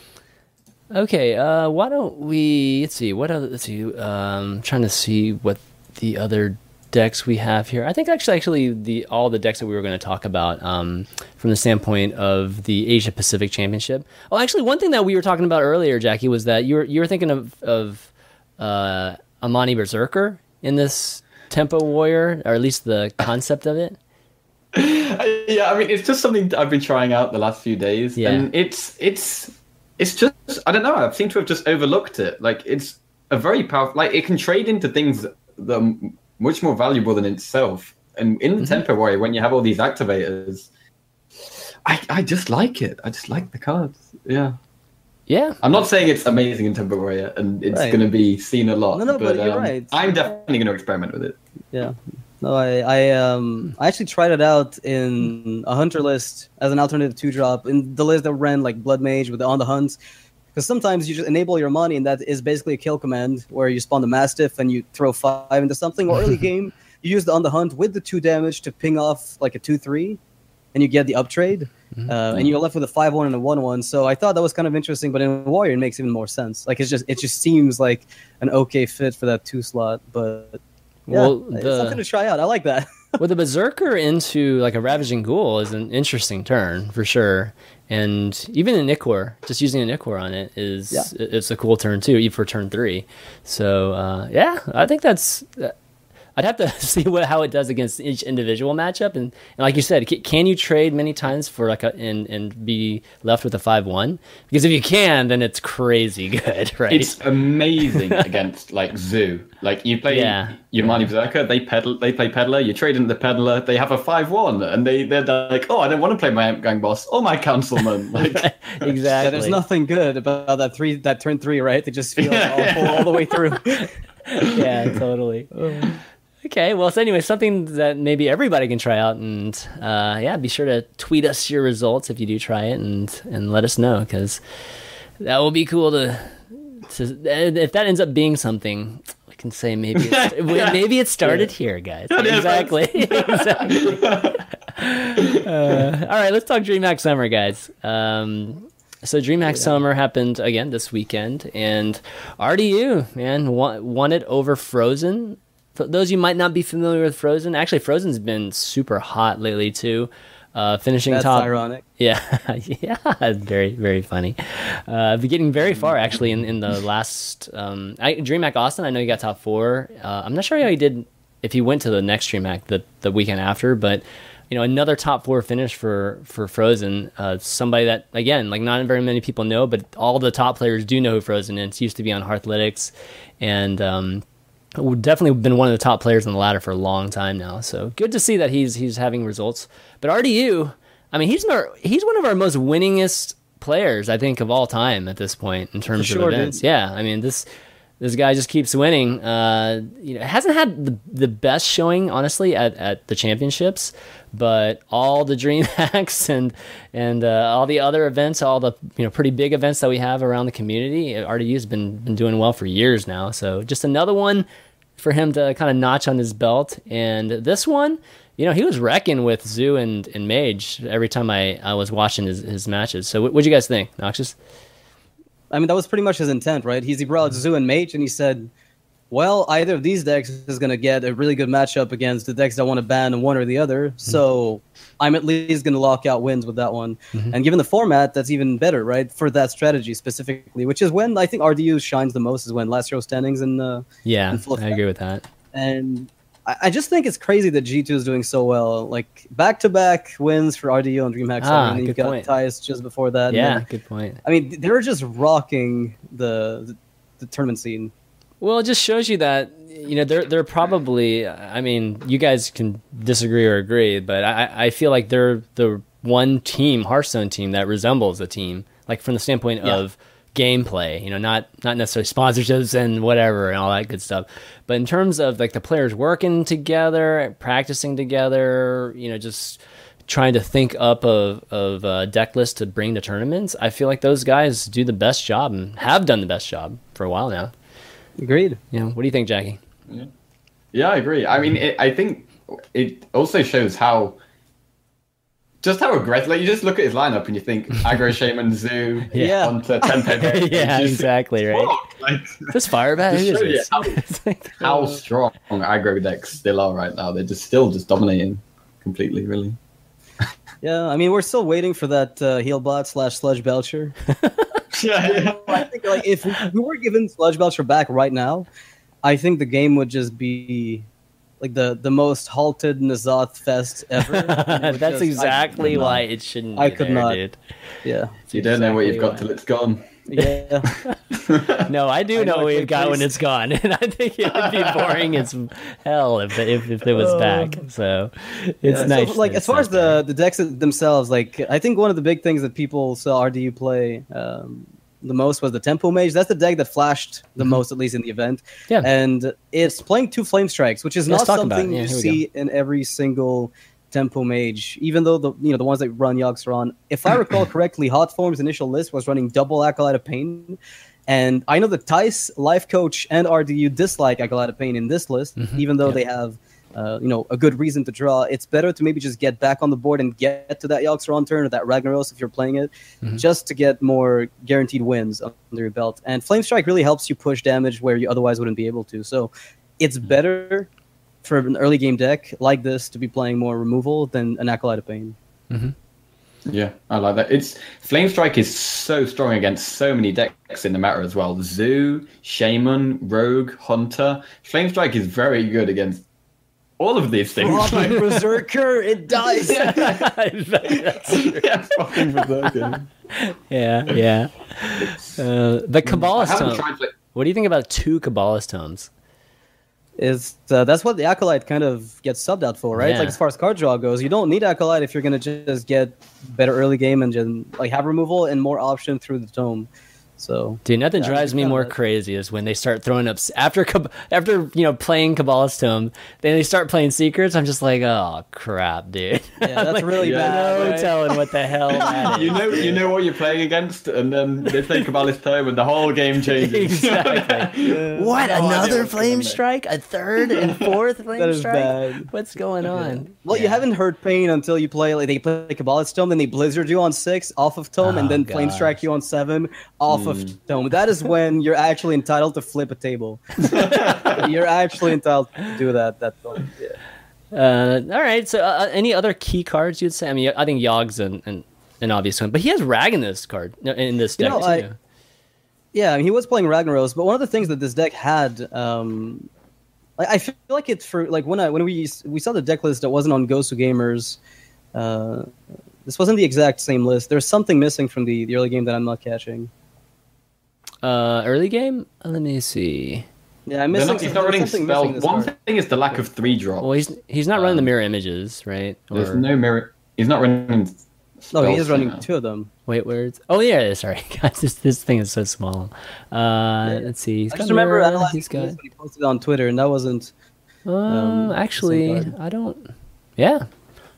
S1: Okay, uh, why don't we let's see what other let's see. Um, trying to see what the other decks we have here. I think actually actually the all the decks that we were going to talk about um, from the standpoint of the Asia Pacific Championship. Oh, actually, one thing that we were talking about earlier, Jackie, was that you were you were thinking of of uh, Amani Berserker in this Tempo Warrior, or at least the concept of it.
S3: Yeah, I mean, it's just something that I've been trying out the last few days,
S1: yeah.
S3: and it's it's it's just I don't know. I seem to have just overlooked it. Like it's a very powerful. Like it can trade into things that are much more valuable than itself. And in the mm-hmm. Tempo Warrior, when you have all these activators, I I just like it. I just like the cards. Yeah.
S1: Yeah,
S3: I'm not saying it's amazing in Tempo Warrior and it's
S2: right.
S3: going to be seen a lot.
S2: No, no, but,
S3: but
S2: you're
S3: um,
S2: right.
S3: I'm definitely going to experiment with it.
S2: Yeah, no, I, I, um, I actually tried it out in a hunter list as an alternative two drop in the list that ran like Blood Mage with the on the hunt. Because sometimes you just enable your money, and that is basically a kill command where you spawn the Mastiff and you throw five into something. Or early game, you use the on the hunt with the two damage to ping off like a two three, and you get the uptrade. Mm-hmm. Uh, and you're left with a five one and a one one. So I thought that was kind of interesting, but in Warrior it makes even more sense. Like it's just it just seems like an okay fit for that two slot. But yeah,
S1: well, the,
S2: it's something to try out. I like that.
S1: Well, the Berserker into like a Ravaging Ghoul is an interesting turn for sure. And even an Ichor, just using an Ichor on it is yeah. it's a cool turn too, even for turn three. So uh, yeah, I think that's I'd have to see what how it does against each individual matchup. And, and like you said, can, can you trade many times for like a, and and be left with a five one? Because if you can, then it's crazy good, right?
S3: It's amazing against like Zoo. Like you play
S1: Yeah.
S3: your Marnie Berserker, they pedal, they play Peddler. You trade into the Peddler, they have a five one, and they they're like, oh, I don't want to play my Amp Gang boss or my Councilman. Like,
S1: Exactly.
S2: Yeah, there's nothing good about that three, that turn three, right? They just feel awful all the way through.
S1: Yeah, totally. Okay, well, so anyway, something that maybe everybody can try out, and uh, yeah, be sure to tweet us your results if you do try it, and and let us know, because that will be cool to to and if that ends up being something. We can say maybe it's,
S3: Yeah.
S1: maybe it started here, guys.
S3: Yeah,
S1: Exactly. exactly. Uh, all right, let's talk DreamHack Summer, guys. Um, so DreamHack Summer happened again this weekend, and R D U, man, won, won it over Frozen. For those of you might not be familiar with Frozen, actually Frozen's been super hot lately too. Uh, finishing
S2: That's
S1: top.
S2: ironic.
S1: Yeah, yeah, very, very funny. Uh, but getting very far actually in, in the last um, I, DreamHack Austin. I know he got top four. Uh, I'm not sure how he did if he went to the next DreamHack the the weekend after, but you know, another top four finish for for Frozen. Uh, somebody that again, like not very many people know, but all the top players do know who Frozen is. He used to be on Hearthlytics, and um, definitely been one of the top players on the ladder for a long time now. So good to see that he's he's having results. But R D U, I mean, he's our, he's one of our most winningest players, I think, of all time at this point in terms
S2: sure,
S1: of events.
S2: dude.
S1: Yeah, I mean this this guy just keeps winning. Uh, you know, hasn't had the the best showing honestly at, at the championships, but all the DreamHacks and and uh, all the other events, all the you know pretty big events that we have around the community, R D U's been been doing well for years now. So just another one for him to kind of notch on his belt. And this one, you know, he was wrecking with Zoo and, and Mage every time I, I was watching his, his matches. So what what'd you guys think, Noxious?
S2: I mean, that was pretty much his intent, right? He's, he brought Zoo and Mage, and he said, well, either of these decks is going to get a really good matchup against the decks that want to ban one or the other. Mm-hmm. So I'm at least going to lock out wins with that one. Mm-hmm. And given the format, that's even better, right? For that strategy specifically, which is when I think R D U shines the most, is when last row standings in uh,
S1: yeah,
S2: in full
S1: I agree with that.
S2: And I, I just think it's crazy that G two is doing so well. Like back-to-back wins for R D U on DreamHack Summer,
S1: Ah,
S2: and then you've
S1: good
S2: got
S1: point.
S2: Tyus just before that. and
S1: Yeah,
S2: then-
S1: good point.
S2: I mean, they're just rocking the, the the tournament scene.
S1: Well, it just shows you that, you know, they're they're probably, I mean, you guys can disagree or agree, but I, I feel like they're the one team, Hearthstone team, that resembles a team, like from the standpoint
S2: Yeah.
S1: of gameplay, you know, not not necessarily sponsorships and whatever and all that good stuff, but in terms of like the players working together, practicing together, you know, just trying to think up of, of uh, deck lists to bring to tournaments, I feel like those guys do the best job and have done the best job for a while now.
S2: Agreed.
S1: You know, what do you think, Jackie?
S3: Yeah, yeah, I agree. I mean, it, I think it also shows how just how aggressive. Like you just look at his lineup and you think aggro shaman, zoo,
S2: Yeah.
S3: Hunter, Tempest.
S1: Yeah,
S3: Just-
S1: exactly, right?
S3: Fuck, like,
S1: This fire bat,
S3: Just
S1: who is
S3: show you
S1: this?
S3: how-
S1: It's like-
S3: how strong aggro decks still are right now. They're just still just dominating completely, really.
S2: Yeah, I mean, we're still waiting for that uh, Healbot slash Sludge Belcher.
S3: Yeah, yeah.
S2: I think like if we, we were given Sludge Belcher back right now, I think the game would just be like the, the most halted Nazoth fest ever. And it would
S1: That's
S2: just-
S1: exactly
S2: I could
S1: why
S2: not-
S1: it shouldn't.
S2: I
S1: be
S2: could
S1: there,
S2: not.
S1: dude.
S2: Yeah,
S3: You don't know what you've got
S1: Exactly
S3: till it's gone.
S2: yeah.
S1: No, I do
S2: I
S1: know
S2: know
S1: what
S2: it
S1: we've got when
S2: takes-
S1: it's gone, and I think it would be boring as hell if if, if it was back. So it's
S2: Yeah,
S1: nice.
S2: So, like
S1: that
S2: as
S1: it's
S2: far
S1: not
S2: as the, the decks themselves, like I think one of the big things that people saw R D U play um, the most was the Tempo Mage. That's the deck that flashed the
S1: Mhm.
S2: most, at least in the event.
S1: Yeah.
S2: And it's playing two Flame Strikes, which is
S1: Let's
S2: not
S1: talk about
S2: something
S1: it. Yeah,
S2: you
S1: here we
S2: see in every single Tempo Mage. Even though the you know the ones that run Yogs are on. If I recall correctly, Hot Form's initial list was running double Acolyte of Pain. And I know that Tice, Life Coach, and R D U dislike Acolyte of Pain in this list,
S1: Mhm.
S2: even though
S1: Yeah.
S2: they have uh, you know, a good reason to draw. It's better to maybe just get back on the board and get to that Yogg-Saron turn or that Ragnaros if you're playing it,
S1: Mhm.
S2: just to get more guaranteed wins under your belt. And Flame Strike really helps you push damage where you otherwise wouldn't be able to. So it's better for an early game deck like this to be playing more removal than an Acolyte of Pain.
S3: Yeah, I like that. It's Flame Strike is so strong against so many decks in the meta as well. Zoo, Shaman, Rogue, Hunter. Flame Strike is very good against all of these things.
S2: Robin Berserker, it dies.
S3: Yeah, fucking Berserker.
S1: Yeah, yeah. Uh, the
S3: I
S1: Kabbalist
S3: haven't
S1: tome.
S3: tried play-
S1: What do you think about two Kabbalist tomes?
S2: Is uh, that's what the Acolyte kind of gets subbed out for, right?
S1: Yeah.
S2: Like as far as card draw goes, you don't need Acolyte if you're gonna just get better early game and just like have removal and more option through the tome. So
S1: Dude, nothing
S2: Yeah,
S1: drives me
S2: yeah,
S1: more
S2: that-
S1: crazy is when they start throwing up s- after Kab- after you know playing Kabbalist Tome, then they start playing Secrets. I'm just like, oh crap, dude.
S2: yeah, that's really
S3: Yeah.
S2: bad.
S1: No
S2: right?
S1: telling what the hell that
S3: You
S1: is.
S3: know, you know what you're playing against, and then they play Kabbalist Tome, and the whole game changes.
S1: Exactly. What,
S3: No idea
S1: another
S3: what's
S1: Flame
S3: going on.
S1: Strike? A third and fourth Flame
S2: That is
S1: Strike?
S2: bad.
S1: What's going on?
S2: Well, you haven't heard pain until you play like they play Kabbalist Tome, then they Blizzard you on six off of Tome,
S1: Oh,
S2: and then Flame
S1: gosh.
S2: Strike you on seven off of Tome. That is when you're actually entitled to flip a table. You're actually entitled to do that. That Tome. Yeah.
S1: Uh, all right. So, uh, any other key cards you'd say? I mean, I think Yogg's an, an, an obvious one, but he has Rag in this card in this
S2: You
S1: deck
S2: know,
S1: too.
S2: I- Yeah, I mean, he was playing Ragnaros, but one of the things that this deck had, um, like, I feel like it's for like when I when we we saw the deck list that wasn't on Gosu Gamers. Uh, this wasn't the exact same list. There's something missing from the, the early game that I'm not catching.
S1: Uh, early game. Uh, Let me see.
S2: Yeah, I'm
S3: They're
S2: missing.
S3: not, he's
S2: some-
S3: not
S2: there's
S3: running
S2: something missing in
S3: spells.
S2: this
S3: One
S2: card.
S3: thing is the lack of three drop.
S1: Well, he's he's not running the
S3: Um,
S1: mirror images, right?
S3: There's
S1: Or-
S3: no mirror. He's not running.
S2: No, he is
S3: spells
S2: running
S3: now.
S2: two of them.
S1: Wait, where's? Oh yeah, sorry, guys. This this thing is so small. Uh, let's see. He's
S2: I
S1: got
S2: just remember
S1: mirror,
S2: analyzing
S1: he's got.
S2: this when he posted it on Twitter, and that wasn't.
S1: Uh,
S2: um,
S1: actually,
S2: same card.
S1: I don't. Yeah,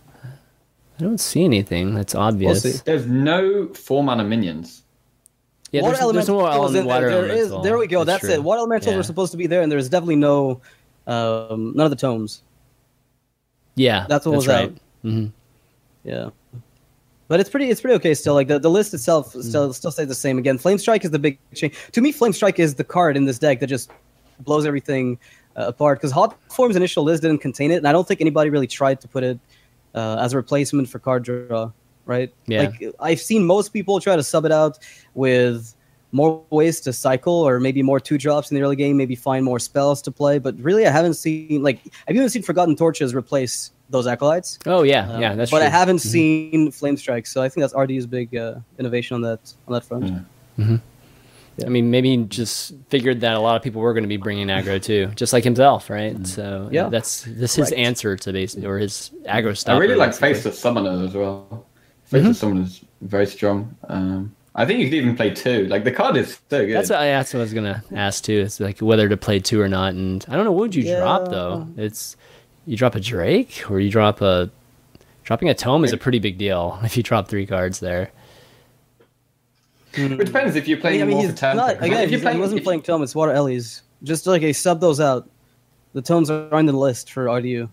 S1: I don't see anything that's obvious.
S2: see.
S3: There's no four mana minions.
S1: Yeah,
S2: water
S1: there's, there's no
S2: elemental
S1: more
S2: was in
S1: water
S2: there. There is-
S1: elemental.
S2: there we go. That's,
S1: true.
S2: it. Water elementals
S1: Yeah.
S2: were supposed to be there, and there's definitely no, um, none of the tomes.
S1: Yeah,
S2: That's what was
S1: right.
S2: out.
S1: hmm
S2: Yeah, but it's pretty. It's pretty okay still. Like the, the list itself
S1: Mm.
S2: still still stays the same. Again, Flame Strike is the big change. To me, Flame Strike is the card in this deck that just blows everything uh, apart. Because Hot Form's initial list didn't contain it, and I don't think anybody really tried to put it uh, as a replacement for card draw. Right?
S1: Yeah.
S2: Like I've seen most people try to sub it out with more ways to cycle, or maybe more two drops in the early game. Maybe find more spells to play. But really, I haven't seen like I've even seen Forgotten Torches replace those acolytes.
S1: Oh yeah,
S2: Um,
S1: yeah, that's
S2: but
S1: true.
S2: I haven't seen Flame Strike, so I think that's R D's big uh, innovation on that on that front.
S3: Yeah.
S1: I mean, maybe he just figured that a lot of people were going to be bringing aggro too, just like himself, right? So yeah,
S2: Yeah.
S1: that's this his
S2: Right.
S1: answer to base or his aggro
S3: I
S1: style.
S3: really like Faceless Summoner as well. Faceless Summoner is very strong. Um, I think you could even play two. Like the card is so good.
S1: That's what, I- that's what I was gonna ask too. It's like whether to play two or not, and I don't know what would you drop
S2: Yeah.
S1: though. It's you drop a Drake or you drop a dropping a tome is a pretty big deal if you drop three cards there.
S3: It depends if you're
S2: I
S3: playing
S2: mean, I mean
S3: more
S2: he's
S3: for tempo.
S2: not
S3: If
S2: again.
S3: you're
S2: He's,
S3: playing,
S2: he wasn't
S3: if-
S2: playing Tome. It's Water Ellie's. Just like a sub those out. The tomes are on the list for R D U.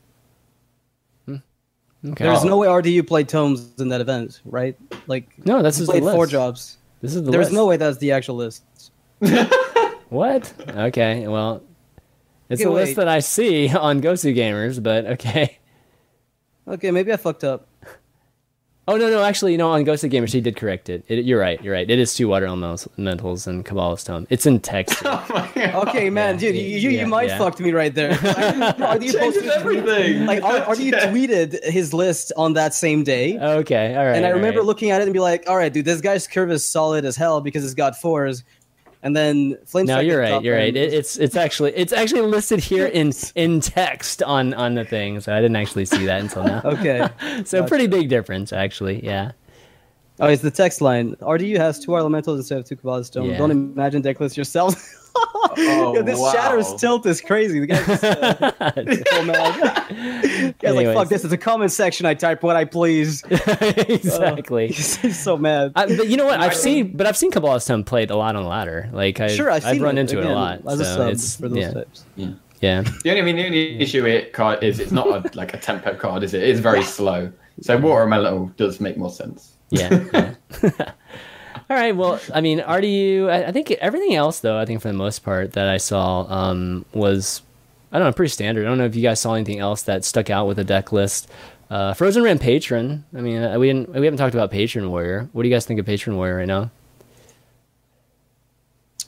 S1: Okay.
S2: There's
S3: Oh.
S2: no way R D U played tomes in that event, right? Like
S1: No, this
S2: he
S1: is the
S2: played four
S1: list.
S2: jobs.
S1: This is the
S2: There's
S1: list.
S2: no way that's the actual list.
S1: What? Okay, well, it's
S2: Okay,
S1: a list
S2: wait.
S1: that I see on Gosu Gamers, but okay.
S2: Okay, maybe I fucked up.
S1: Oh no, no, actually, you know, on Ghost of Gamers, he did correct it. it. You're right, you're right. It is two water elementals and Kabbalist Tome. It's in text.
S2: Okay, man, dude, you you,
S1: yeah,
S2: you might
S1: yeah.
S2: fucked me right there. R D U
S3: Changes
S2: posted
S3: everything.
S2: like R- R D U
S3: Yeah.
S2: tweeted his list on that same day.
S1: Okay, all right.
S2: And I
S1: all
S2: remember
S1: right.
S2: looking at it and be like, all right, dude, this guy's curve is solid as hell because it's got fours. And then Flame
S1: No,
S2: Strike
S1: you're
S2: gets
S1: right.
S2: up
S1: You're right.
S2: and-
S1: It, it's it's actually it's actually listed here in in text on on the thing, so I didn't actually see that until now.
S2: Okay.
S1: So
S2: Gotcha.
S1: pretty big difference, actually. Yeah.
S2: Oh, it's the text line. R D U has two elementals instead of two Kabbalah Stone.
S1: Yeah.
S2: Don't imagine decklist yourselves.
S3: Oh,
S2: Yo, this
S3: wow.
S2: Shatter's tilt is crazy. The guy's just, uh, so mad. Guy's like,
S1: Anyways.
S2: fuck this. It's a comment section. I type what I please.
S1: Exactly.
S2: He's, he's so mad.
S1: I, but you know what? I've seen, but I've seen Kabbalist Tome played a lot on ladder. Like I've,
S2: sure, I've,
S1: I've
S2: seen
S1: run
S2: it,
S1: into it a
S2: again,
S1: lot.
S2: as a
S1: so
S2: sub
S1: it's
S2: for those
S1: yeah,
S2: types.
S1: yeah.
S3: The only, I mean, the only issue with it card is it's not a, like a tempo card, is it? It's very slow. So water elemental does make more sense.
S1: Yeah. yeah. All right. Well, I mean, R D U. I, I think everything else, though, I think for the most part that I saw um, was, I don't know, pretty standard. I don't know if you guys saw anything else that stuck out with the deck list. Uh, Frozen ran Patron. I mean, uh, we didn't. We haven't talked about Patron Warrior. What do you guys think of Patron Warrior right now?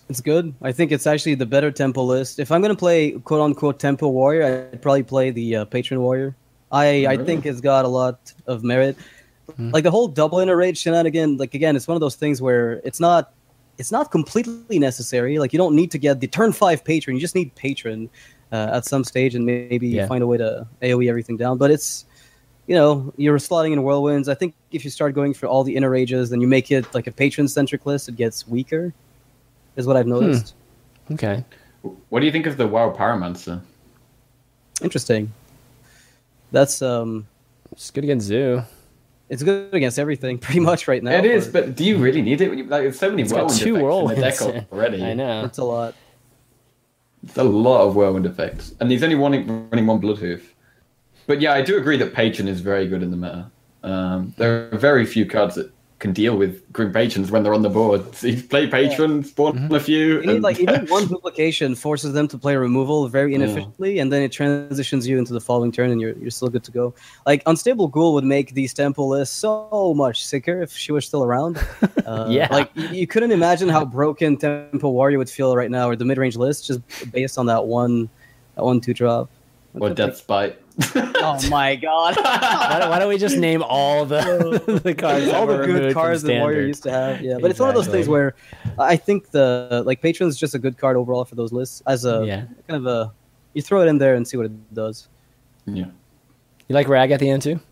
S2: It's good. I think it's actually the better tempo list. If I'm gonna play quote unquote tempo warrior, I'd probably play the uh, patron warrior. I
S3: Really?
S2: I think it's got a lot of merit.
S1: Mm-hmm.
S2: Like the whole double inner rage shenanigan. Like again, it's one of those things where it's not it's not completely necessary. Like you don't need to get the turn five patron. You just need patron uh, at some stage, and maybe
S1: Yeah.
S2: find a way to AoE everything down. But it's you know you're slotting in whirlwinds. I think if you start going for all the inner rages, then you make it like a patron centric list. It gets weaker. Is what I've noticed.
S1: Okay.
S3: What do you think of the WoW Pyromancer?
S2: Interesting. That's um,
S1: It's good against Zoo.
S2: it's good against everything pretty much right now.
S3: It is,
S2: but
S3: but do you really need it? When you, like, there's so many
S1: It's got
S3: whirlwind
S1: two
S3: effects in the
S1: whirlwinds.
S3: deck already.
S1: I know.
S2: it's a lot.
S3: It's a lot of whirlwind effects, and he's only running, running one Bloodhoof. But yeah, I do agree that Patron is very good in the meta. Um, there are very few cards that can deal with Grim Patrons when they're on the board. So you play Patron, spawn
S1: Mm-hmm.
S3: a few.
S2: You need
S3: and-
S2: like even one duplication forces them to play removal very inefficiently, and then it transitions you into the following turn, and you're you're still good to go. Like Unstable Ghoul would make these tempo lists so much sicker if she was still around. Uh,
S1: Yeah.
S2: like you, you couldn't imagine how broken Tempo Warrior would feel right now, or the mid range list, just based on that one, that one two drop.
S3: or Death Spite.
S2: Oh my god!
S1: Why don't, why don't we just name all the the cards, that
S2: all the
S1: were
S2: good
S1: removed from
S2: cards that Warrior
S1: Standard?
S2: used to have. Yeah, but it's one of those
S1: Exactly.
S2: things where I think the like Patron's just a good card overall for those lists. As a
S1: Yeah.
S2: kind of a, you throw it in there and see what it does.
S3: Yeah.
S1: You like Rag at the end too?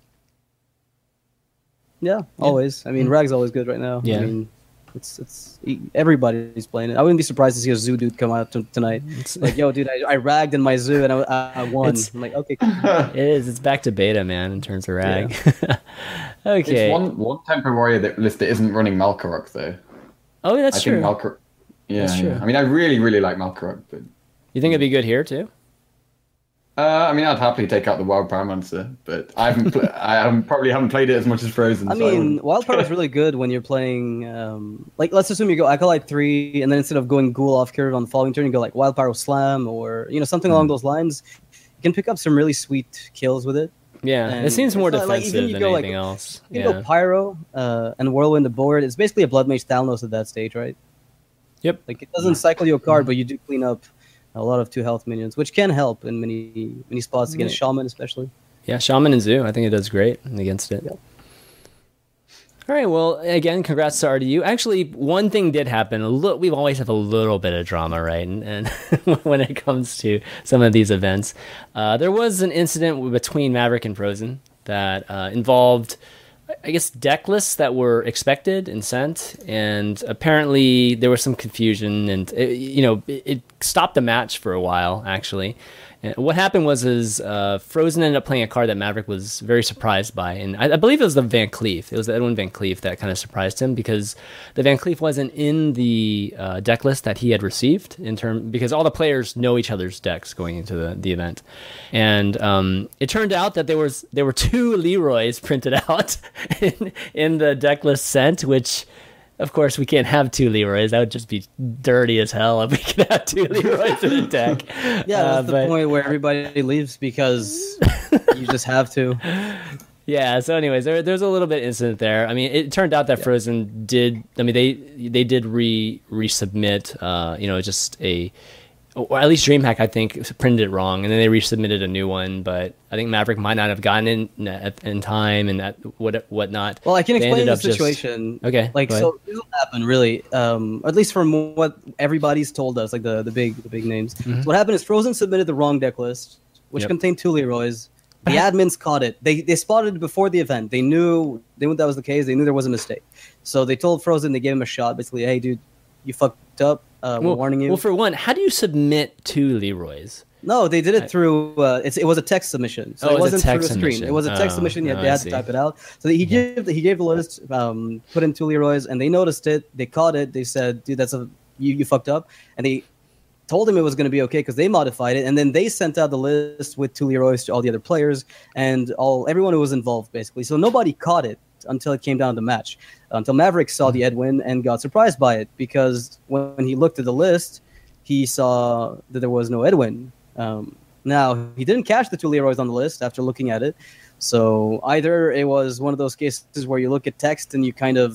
S2: Yeah, always. I mean, Rag's always good right now.
S1: Yeah.
S2: I mean, it's it's everybody's playing it. I wouldn't be surprised to see a Zoo dude come out t- tonight.
S1: It's,
S2: Like, yo, dude, I, I ragged in my Zoo and I, I, I won.
S1: It's-
S2: I'm like, okay, cool.
S1: it is. It's back to beta, man. In terms of Rag. okay.
S3: It's one one Tempo Warrior that list that isn't running Malkarok though.
S1: oh, that's
S3: I
S1: true.
S3: think Malkarok. Yeah,
S1: That's true.
S3: yeah. I mean, I really, really like Malkarok, but
S1: You think it'd be good here too?
S3: uh, I mean, I'd happily take out the Wild Pyromancer, but I haven't. Pl- I haven't, probably haven't played it as much as Frozen.
S2: I
S3: so I
S2: mean,
S3: wouldn't-
S2: Wildfire is really good when you're playing. Um, like, let's assume you go Acolyte three, and then instead of going Ghoul off curve on the following turn, you go like Wildfire Slam, or you know something along those lines. You can pick up some really sweet kills with it.
S1: Yeah,
S2: And
S1: it seems more
S2: it's not like-
S1: defensive
S2: even you
S1: than
S2: go, like,
S1: anything else.
S2: You
S1: Yeah.
S2: can go Pyro uh, and Whirlwind the board. It's basically a Blood Mage Thalnos at that stage, right?
S1: Yep.
S2: Like it doesn't cycle you a card, but you do clean up a lot of two health minions, which can help in many many spots against Shaman, especially.
S1: Yeah, Shaman and Zoo. I think it does great against it.
S2: Yep.
S1: All right. Well, again, congrats to R D U. Actually, one thing did happen. A little, we always have a little bit of drama, right? And, and when it comes to some of these events, uh, there was an incident between Maverick and Frozen that uh, involved, I guess, deck lists that were expected and sent, and apparently there was some confusion, and it, you know, it, it stopped the match for a while, actually. And what happened was, is uh, Frozen ended up playing a card that Maverick was very surprised by, and I, I believe it was the Van Cleef. It was the Edwin Van Cleef that kind of surprised him, because the Van Cleef wasn't in the uh, deck list that he had received, in term because all the players know each other's decks going into the, the event, and um, it turned out that there was there were two Leroys printed out in, in the deck list sent, which. Of course, we can't have two Leroys. That would just be dirty as hell if we could have two Leroys in a deck.
S2: Yeah, that's
S1: Uh,
S2: the
S1: but-
S2: point where everybody leaves because you just have to.
S1: Yeah. So, anyways, there, there's a little bit incident there. I mean, it turned out that Frozen did. I mean, they they did re resubmit. Uh, you know, just a, or at least DreamHack, I think, printed it wrong, and then they resubmitted a new one. But I think Maverick might not have gotten in at, in time, and that what whatnot.
S2: Well, I can
S1: They
S2: explain
S1: ended
S2: the
S1: up just-
S2: situation.
S1: Okay,
S2: Like,
S1: go
S2: so this will happen, really. Um, at least from what everybody's told us, like the, the big the big names. So what happened is Frozen submitted the wrong deck list, which
S1: Yep.
S2: contained two Leroys. The admins caught it. They they spotted it before the event. They knew they knew that was the case. They knew there was a mistake. So they told Frozen. They gave him a shot. Basically, hey, dude, you fucked up. Uh, we're
S1: Well,
S2: warning you.
S1: well, for one, how do you submit two Leroys?
S2: No, they did it through. Uh, it's, it was a text submission, so
S1: Oh,
S2: it
S1: it was a
S2: wasn't
S1: text
S2: through a screen.
S1: submission.
S2: It was a text
S1: Oh,
S2: submission. You
S1: oh,
S2: had, they
S1: I
S2: had to
S1: see.
S2: type it out. So he gave he gave the list, um, put in two Leroys, and they noticed it. They caught it. They said, "Dude, that's a you, you fucked up," and they told him it was going to be okay because they modified it, and then they sent out the list with two Leroys to all the other players and all everyone who was involved, basically. So nobody caught it until it came down to the match. Until Maverick saw the Edwin and got surprised by it, because when he looked at the list, he saw that there was no Edwin. Um, now, he didn't catch the two Leroys on the list after looking at it. So either it was one of those cases where you look at text and you kind of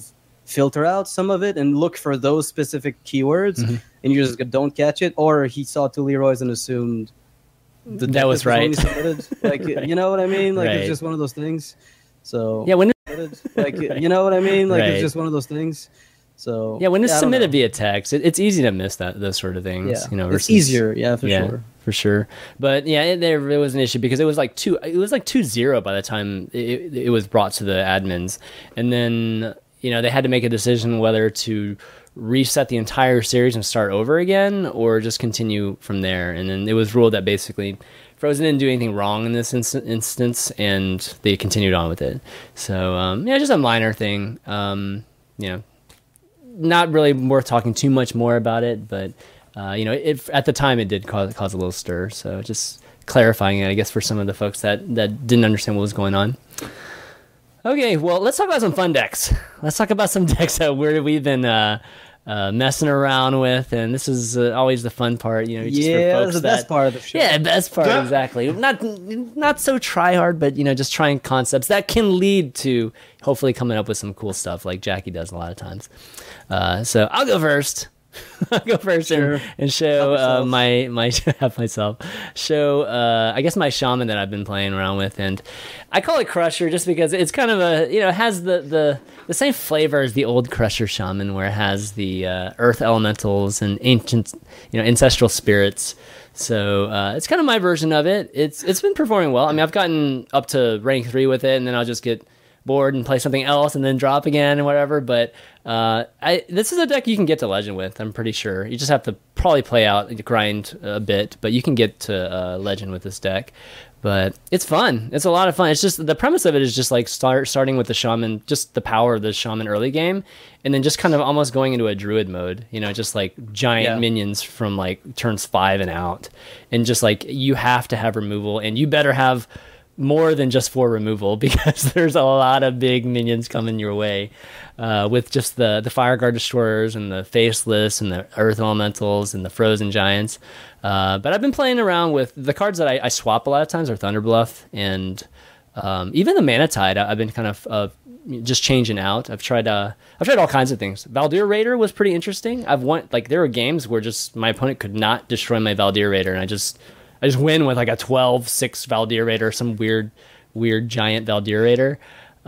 S2: filter out some of it and look for those specific keywords, mm-hmm. and you just don't catch it, or he saw two Leroys and assumed
S1: the that was right.
S2: Like right. You know what I mean? Like right. It's just one of those things. So yeah, when it, like you know what I mean? Like right. It's just one of those things. So
S1: yeah, when it's yeah, submitted via text, it, it's easy to miss that those sort of things.
S2: Yeah,
S1: you know,
S2: versus, it's easier. Yeah, for
S1: yeah,
S2: sure,
S1: for sure. But yeah, it, there it was an issue because it was like two. It was like two zero by the time it, it was brought to the admins, and then you know they had to make a decision whether to reset the entire series and start over again, or just continue from there. And then it was ruled that basically Frozen didn't do anything wrong in this inst- instance, and they continued on with it. So um, yeah, just a minor thing. Um, you know. Not really worth talking too much more about it, but uh, you know, it, at the time it did cause cause a little stir. So just clarifying it, I guess, for some of the folks that, that didn't understand what was going on. Okay, well, let's talk about some fun decks. Let's talk about some decks that we're, we've been uh, uh, messing around with, and this is uh, always the fun part. You know, just
S2: yeah,
S1: for folks
S2: the
S1: that,
S2: best part of the show.
S1: Yeah, best part exactly. Not not so try hard, but you know, just trying concepts that can lead to hopefully coming up with some cool stuff, like Jackie does a lot of times. Uh, so I'll go first. I'll go first sure. and, and show uh, my my have myself show uh, I guess my shaman that I've been playing around with, and I call it Crusher just because it's kind of a you know it has the the, the same flavor as the old Crusher shaman, where it has the uh, earth elementals and ancient you know ancestral spirits. So uh, it's kind of my version of it. It's it's been performing well. I mean, I've gotten up to rank three with it, and then I'll just get bored and play something else and then drop again and whatever. But uh, I this is a deck you can get to Legend with, I'm pretty sure. You just have to probably play out, grind a bit, but you can get to uh, Legend with this deck. But it's fun. It's a lot of fun. It's just the premise of it is just like start starting with the shaman, just the power of the shaman early game, and then just kind of almost going into a druid mode, you know, just like giant yeah. minions from like turns five and out. And just like you have to have removal, and you better have more than just for removal, because there's a lot of big minions coming your way uh, with just the, the Fire Guard Destroyers and the Faceless and the Earth Elementals and the Frozen Giants. Uh, but I've been playing around with the cards that I, I swap a lot of times are Thunderbluff and um, even the Manatide. I've been kind of uh, just changing out. I've tried uh, I've tried all kinds of things. Valdir Raider was pretty interesting. I've won like there were games where just my opponent could not destroy my Valdir Raider, and I just I just win with like a twelve six Valdir Raider, some weird, weird giant Valdir Raider.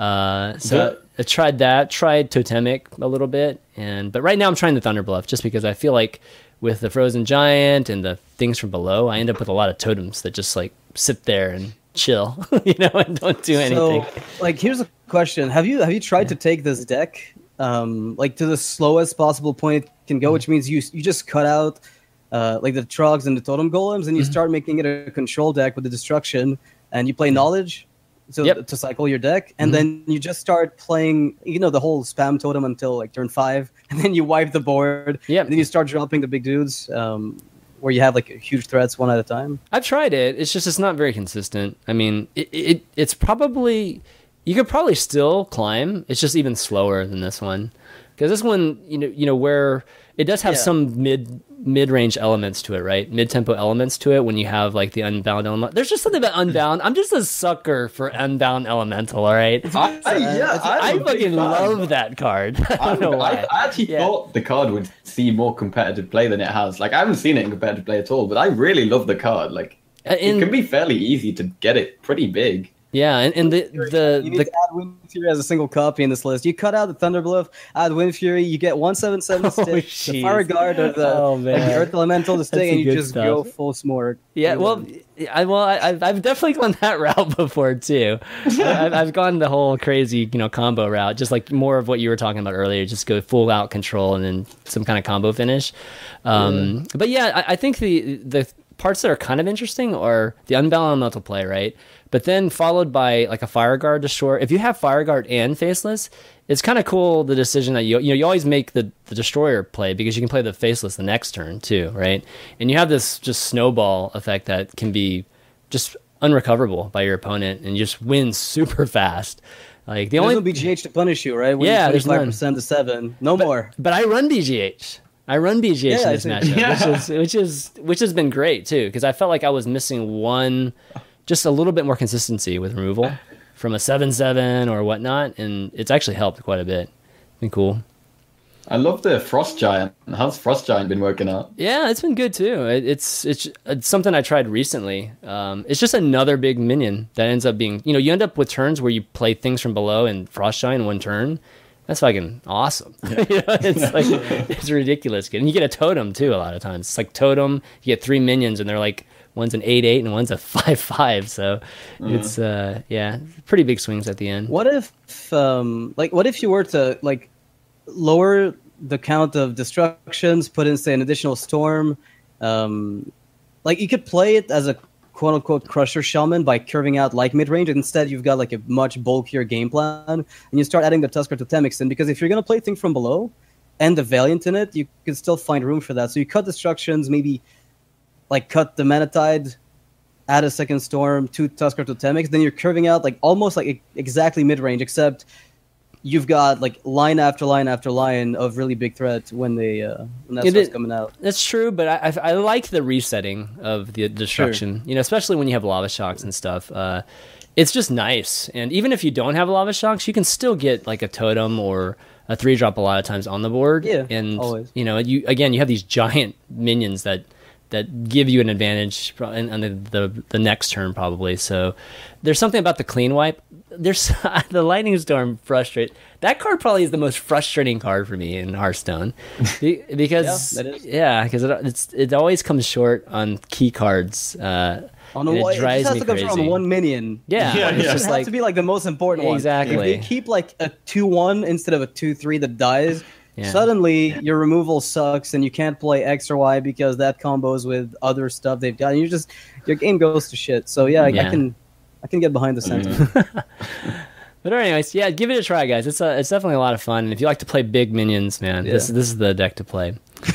S1: Uh, so that, I tried that, tried Totemic a little bit, and but right now I'm trying the Thunderbluff just because I feel like with the Frozen Giant and the things from below, I end up with a lot of totems that just like sit there and chill, you know, and don't do anything.
S2: So, like, here's a question: Have you have you tried yeah. to take this deck, um, like to the slowest possible point it can go, mm-hmm. which means you you just cut out. Uh, like the Trogs and the Totem Golems, and you mm-hmm. start making it a control deck with the Destruction, and you play Knowledge to, yep. to cycle your deck, and mm-hmm. then you just start playing, you know, the whole spam totem until like turn five, and then you wipe the board,
S1: yep.
S2: and then you start dropping the big dudes, um, where you have like huge threats one at a time.
S1: I've tried it. It's just it's not very consistent. I mean, it, it it's probably you could probably still climb. It's just even slower than this one, because this one, you know, you know where. It does have yeah. some mid mid range elements to it, right? Mid tempo elements to it when you have like the Unbound element. There's just something about Unbound. I'm just a sucker for Unbound Elemental, all right?
S3: I, I, yeah,
S1: I fucking love that card. I don't know why.
S3: I, I actually yeah. thought the card would see more competitive play than it has. Like I haven't seen it in competitive play at all, but I really love the card. Like in, it can be fairly easy to get it pretty big.
S1: Yeah, and, and the the
S2: you need
S1: the,
S2: to add Wind Fury as a single copy in this list. You cut out the Thunderbluff, add Wind Fury, you get one seven seven stick, oh, the Fire Guard or the,
S1: oh,
S2: like the Earth Elemental to stick, and you just
S1: stuff.
S2: go full Smorg.
S1: Yeah, well, I well I, I've I've definitely gone that route before too. I've, I've gone the whole crazy you know combo route, just like more of what you were talking about earlier. Just go full out control and then some kind of combo finish. Um, yeah. But yeah, I, I think the the parts that are kind of interesting are the Unbound Elemental play, right? But then followed by like a Fire Guard Destroyer. If you have Fire Guard and Faceless, it's kind of cool the decision that you you know you always make the, the Destroyer play because you can play the Faceless the next turn too, right? And you have this just snowball effect that can be just unrecoverable by your opponent and you just win super fast. Like the
S2: there's
S1: only
S2: no B G H to punish you, right? When
S1: yeah, there's
S2: five percent to seven, no
S1: but,
S2: more.
S1: But I run B G H. I run B G H
S2: yeah,
S1: in this matchup,
S3: yeah.
S1: which is which is which has been great too because I felt like I was missing one. Just a little bit more consistency with removal from a seven seven or whatnot, and it's actually helped quite a bit. Been cool.
S3: I love the Frost Giant. How's Frost Giant been working out?
S1: Yeah, it's been good too. It, it's, it's it's something I tried recently. Um, it's just another big minion that ends up being, you know, you end up with turns where you play things from below and Frost Giant in one turn. That's fucking awesome. Yeah. You know, it's like it's ridiculous good. And you get a totem too a lot of times. It's like totem, you get three minions and they're like one's an eight eight and one's a five five. So mm. it's uh yeah, pretty big swings at the end.
S2: What if um like what if you were to like lower the count of destructions, put in say an additional storm, um like you could play it as a quote unquote crusher shaman by curving out like mid range. Instead you've got like a much bulkier game plan and you start adding the Tusker Totemics in, because if you're gonna play things from below and the Valiant in it, you can still find room for that. So you cut destructions, maybe like cut the Manatide, add a second storm, two Tusker Totemics, then you're curving out like almost like exactly mid range, except you've got like line after line after line of really big threats when they uh, when that
S1: it
S2: starts
S1: is,
S2: coming out.
S1: That's true, but I, I I like the resetting of the destruction. Sure. You know, especially when you have lava shocks and stuff. Uh, it's just nice, and even if you don't have lava shocks, you can still get like a totem or a three drop a lot of times on the board.
S2: Yeah,
S1: and
S2: always.
S1: You know, you again you have these giant minions that. that give you an advantage on the, the the next turn probably. So there's something about the clean wipe. There's the Lightning Storm frustrate. That card probably is the most frustrating card for me in Hearthstone because
S2: yeah, that is.
S1: yeah, because it it's it always comes short on key cards. Uh,
S2: on a, it, it
S1: drives
S2: just has
S1: me
S2: to come
S1: crazy.
S2: short on one minion.
S1: Yeah,
S3: yeah,
S2: it
S3: yeah.
S2: just has to be like the most important
S1: exactly.
S2: one. If they keep like a two one instead of a two three that dies.
S1: Yeah.
S2: Suddenly, your removal sucks, and you can't play X or Y because that combos with other stuff they've got. And you just your game goes to shit. So yeah, I,
S1: yeah.
S2: I can, I can get behind the sentiment.
S1: But anyways, yeah, give it a try, guys. It's a, it's definitely a lot of fun. And if you like to play big minions, man, yeah. this this is the deck to play.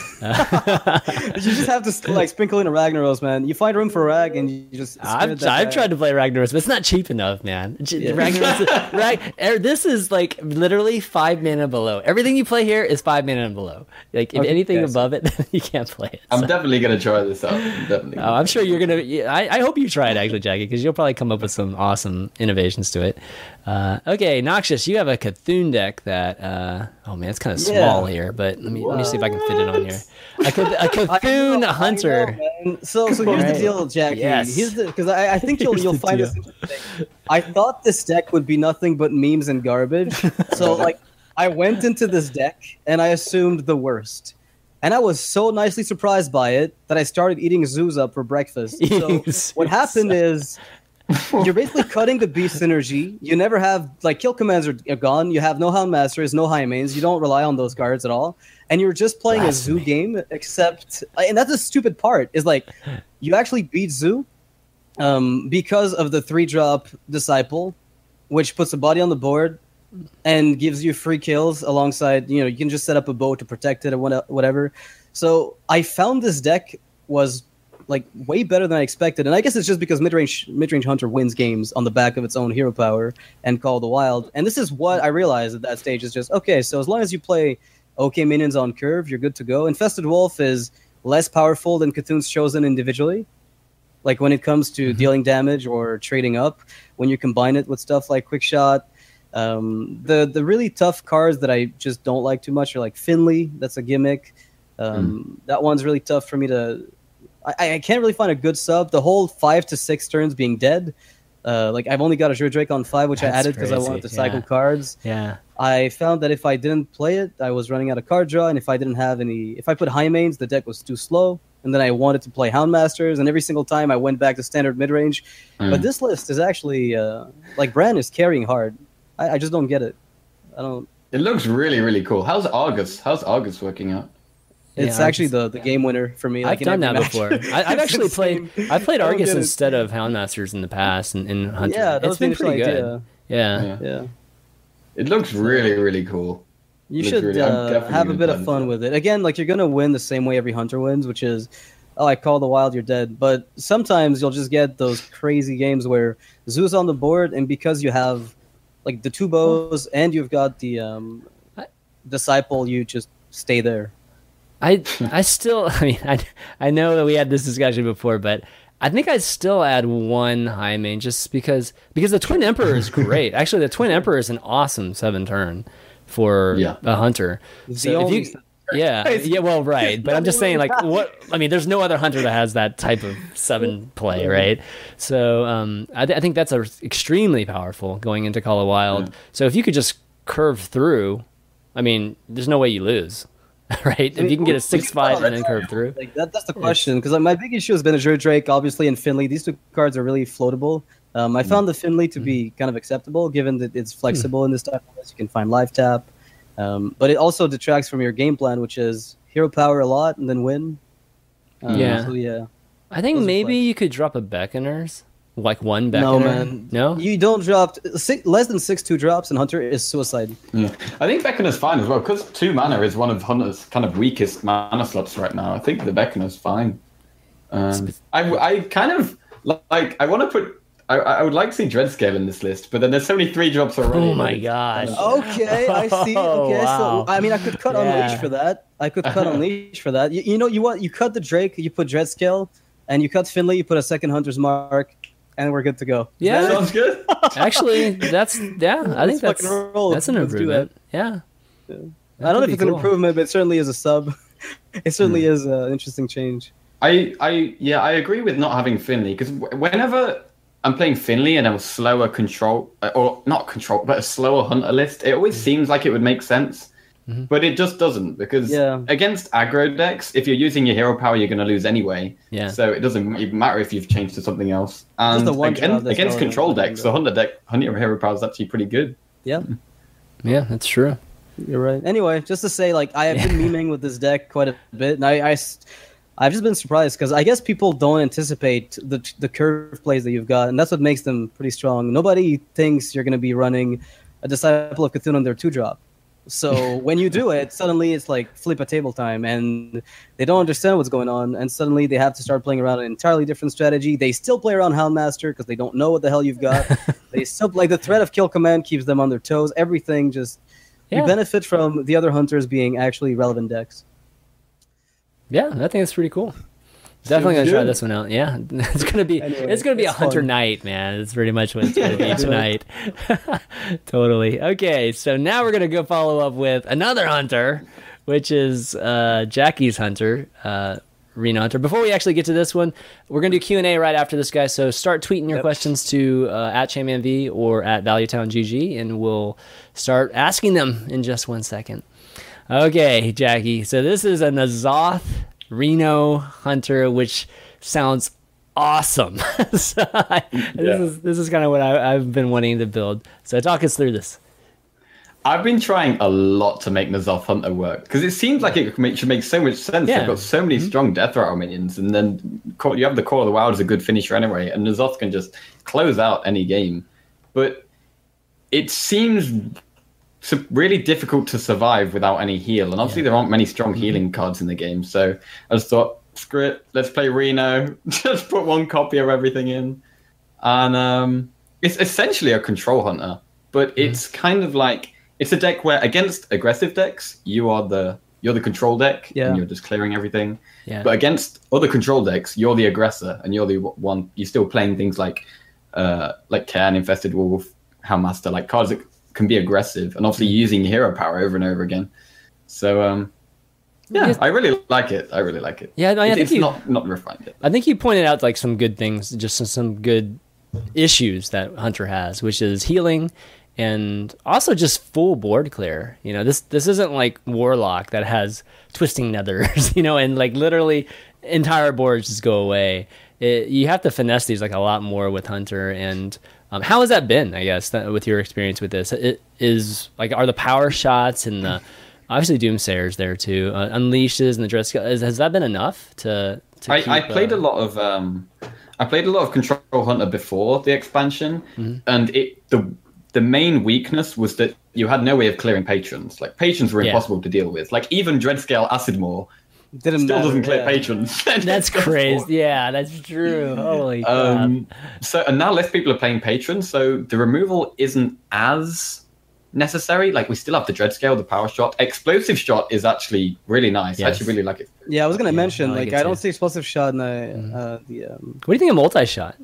S2: You just have to like sprinkle in a Ragnaros, man. You find room for Rag, and you just.
S1: I've I've tried to play Ragnaros, but it's not cheap enough, man. Yeah. Ragnaros, Rag, this is like literally five mana below. Everything you play here is five mana and below. Like if okay, anything yes. above it, you can't play it.
S3: I'm
S1: so.
S3: definitely gonna try this out. I'm definitely.
S1: Oh, I'm sure you're gonna. I, I hope you try it actually, Jackie, because you'll probably come up with some awesome innovations to it. Uh, okay, Noxious, you have a Cthulhu deck that. Uh, oh man, it's kind of small yeah. here, but let me what? let me see if I can fit it on here. A, a Cthulhu know, hunter.
S2: Know, so, so here's right. the deal, Jackie.
S1: Yes.
S2: Because I, I think you'll you'll find deal. this interesting. I thought this deck would be nothing but memes and garbage. So like, I went into this deck and I assumed the worst, and I was so nicely surprised by it that I started eating zoos up for breakfast. So what happened is. You're basically cutting the beast synergy. You never have like kill commands are, are gone. You have no Hound Masters, no high mains. You don't rely on those cards at all, and you're just playing Blasphemy. a zoo game. Except, and that's a stupid part. Is like you actually beat zoo um, because of the three drop Disciple, which puts a body on the board and gives you free kills alongside. You know, you can just set up a bow to protect it or whatever. So I found this deck was. Like way better than I expected, and I guess it's just because mid-range mid-range hunter wins games on the back of its own hero power and Call of the Wild. And this is what I realized at that stage is just okay. So as long as you play okay minions on curve, you're good to go. Infested Wolf is less powerful than Cthulhu's Chosen individually. Like when it comes to mm-hmm. dealing damage or trading up, when you combine it with stuff like Quick Shot, um, the the really tough cards that I just don't like too much are like Finley. That's a gimmick. Um, mm. That one's really tough for me to. I, I can't really find a good sub. The whole five to six turns being dead. Uh, like I've only got a Azure Drake on five, which That's I added because I wanted to cycle
S1: yeah.
S2: cards.
S1: Yeah.
S2: I found that if I didn't play it, I was running out of card draw, and if I didn't have any, if I put high mains, the deck was too slow. And then I wanted to play Hound Masters, and every single time I went back to standard mid range. Mm. But this list is actually uh, like Bran is carrying hard. I, I just don't get it. I don't.
S3: It looks really really cool. How's Argus? How's Argus working out?
S2: It's yeah, actually the, the game winner for me.
S1: Like
S2: I've
S1: done that
S2: match.
S1: before. I, I've actually played. I played Argus instead of Houndmasters in the past, and in Hunter.
S2: Yeah, that
S1: it's been pretty
S2: idea.
S1: good. Yeah.
S2: yeah, yeah.
S3: It looks really really cool.
S2: You should really, uh, have a bit of fun with it. Again, like you're gonna win the same way every Hunter wins, which is, oh, I Call the Wild, you're dead. But sometimes you'll just get those crazy games where Zoo's on the board, and because you have like the two bows and you've got the um, Disciple, you just stay there.
S1: I I still I mean I I know that we had this discussion before, but I think I'd still add one high main just because because the Twin Emperor is great. Actually, the Twin Emperor is an awesome seven turn for
S3: Yeah.
S1: a hunter.
S2: It's
S1: So
S2: the
S1: if
S2: only
S1: you, yeah, yeah, well, right. But I'm just saying, like, what? I mean, there's no other hunter that has that type of seven play, right? So um, I, th- I think that's a, extremely powerful going into Call of Wild.
S3: Yeah.
S1: So if you could just curve through, I mean, there's no way you lose, right? If you can get a six five and then curve through.
S2: Like that, that's the question. Because like, my big issue has been Azure Drake, obviously, and Finley. These two cards are really floatable. Um, I found the Finley to be kind of acceptable, given that it's flexible in this type of list. You can find live tap, um, but it also detracts from your game plan, which is hero power a lot and then win. Um,
S1: Yeah.
S2: So yeah.
S1: I think
S2: Those are
S1: maybe
S2: flex.
S1: you could drop a Beckoners, like one Beckoner.
S2: No man.
S1: No?
S2: You don't drop six, less than six two drops, and Hunter is suicide.
S3: Yeah. I think Beckoner's fine as well, because two mana is one of Hunter's kind of weakest mana slots right now. I think the Beckoner's fine. Um, I, I kind of, like, I want to put, I, I would like to see Dreadscale in this list, but then there's only three drops already.
S1: Oh my gosh.
S2: Okay, I see. Okay,
S1: Wow.
S2: so I mean, I could cut
S1: Yeah.
S2: Unleash for that. I could cut Unleash for that. You, you know, you want you cut the Drake, you put Dreadscale, and you cut Finley, you put a second Hunter's Mark, and we're good to go.
S1: Yeah.
S2: Is that it?
S3: Sounds good.
S1: Actually, that's, yeah, I think
S2: Let's
S1: that's,
S2: fucking roll.
S1: that's an
S2: Let's do
S1: improvement. Yeah.
S2: I don't
S1: That
S2: know
S1: could
S2: if
S1: be
S2: it's an
S1: cool.
S2: improvement, but it certainly is a sub. It certainly
S1: Hmm.
S2: is uh, an interesting change.
S3: I, I, yeah, I agree with not having Finley, because whenever I'm playing Finley and a slower control, or not control, but a slower Hunter list, it always seems like it would make sense.
S1: Mhm.
S3: But it just doesn't, because
S2: Yeah.
S3: against aggro decks, if you're using your hero power, you're going to lose anyway.
S1: Yeah.
S3: So it doesn't even matter if you've changed to something else. And
S2: the one
S3: again,
S2: job that's
S3: against
S2: relevant.
S3: control decks, the Hunter deck, Hunter hero power is actually pretty good.
S2: Yeah,
S1: Yeah, that's true.
S2: you're right. Anyway, just to say, like, I have been memeing with this deck quite a bit, and I, I have just been surprised because I guess people don't anticipate the the curve plays that you've got, and that's what makes them pretty strong. Nobody thinks you're going to be running a Disciple of Cthulhu on their two drop. So when you do it, suddenly it's like flip a table time, and they don't understand what's going on, and suddenly they have to start playing around an entirely different strategy. They still play around Houndmaster because they don't know what the hell you've got. They still like the threat of kill command keeps them on their toes. Everything just
S1: Yeah.
S2: you benefit from the other hunters being actually relevant decks.
S1: Yeah, I think that's pretty cool. Definitely gonna
S3: Sounds
S1: try
S3: good.
S1: this one out. Yeah, it's gonna be
S2: Anyway,
S1: it's gonna be a
S2: it's
S1: hunter
S2: fun.
S1: night, man. It's pretty much what it's gonna be tonight. Totally. Okay, so now we're gonna go follow up with another hunter, which is uh, Jackie's hunter, uh, Reno Hunter. Before we actually get to this one, we're gonna do Q and A right after this, guys. So start tweeting your
S2: Yep.
S1: questions to uh, at ChampionV or at ValueTownGG, and we'll start asking them in just one second. Okay, Jackie. So this is a Nazoth Reno Hunter, which sounds awesome. so I,
S3: Yeah.
S1: This is this is kind of what I, I've been wanting to build. So talk us through this.
S3: I've been trying a lot to make Nazoth Hunter work, because it seems like it make- should make so much sense.
S1: Yeah.
S3: They've got so many strong Death Rattle minions, and then Call- you have the Call of the Wild as a good finisher anyway, and Nazoth can just close out any game. But it seems su- really difficult to survive without any heal, and obviously
S1: Yeah.
S3: there aren't many strong healing cards in the game, so I just thought, screw it, let's play Reno, just put one copy of everything in. And um, it's essentially a control hunter, but it's kind of like, it's a deck where against aggressive decks, you are the you're the control deck,
S2: Yeah.
S3: and you're just clearing everything.
S1: Yeah.
S3: But against other control decks, you're the aggressor, and you're the one. You're still playing things like, uh, like Cairn, Infested Wolf, Houndmaster, like cards that can be aggressive, and obviously using hero power over and over again. So, um, yeah,
S1: Yes.
S3: I really like it. I really like it.
S1: Yeah, no, I
S3: It-
S1: think
S3: it's
S1: you-
S3: not not refined yet.
S1: I think you pointed out like some good things, just some, some good issues that Hunter has, which is healing and also just full board clear. You know, this this isn't like Warlock that has twisting nethers, you know, and like literally entire boards just go away. It, you have to finesse these like a lot more with Hunter. And um, how has that been? I guess that, with your experience with this, it is like are the power shots and the obviously Doomsayers there too, uh, Unleashes and the Dread Scale, has, has that been enough to? to
S3: I,
S1: keep,
S3: I played
S1: uh,
S3: a lot of um, I played a lot of Control Hunter before the expansion,
S1: Mm-hmm.
S3: and it the the main weakness was that you had no way of clearing patrons. Like patrons were
S1: Yeah.
S3: impossible to deal with. Like even Dreadscale Acidmore
S2: Didn't
S3: still
S2: matter,
S3: doesn't clear
S2: yeah.
S3: patrons.
S1: That's crazy. Yeah, that's true. Holy crap.
S3: Um, so and now less people are playing patrons, so the removal isn't as necessary. Like we still have the Dreadscale, the power shot, explosive shot is actually really nice. I
S1: Yes.
S3: actually really like it.
S2: Yeah, I was gonna
S1: Yeah,
S2: mention
S1: I like
S2: like
S1: it
S2: I
S1: too.
S2: don't see explosive shot in the uh, the um,
S1: What do you think of multi-shot?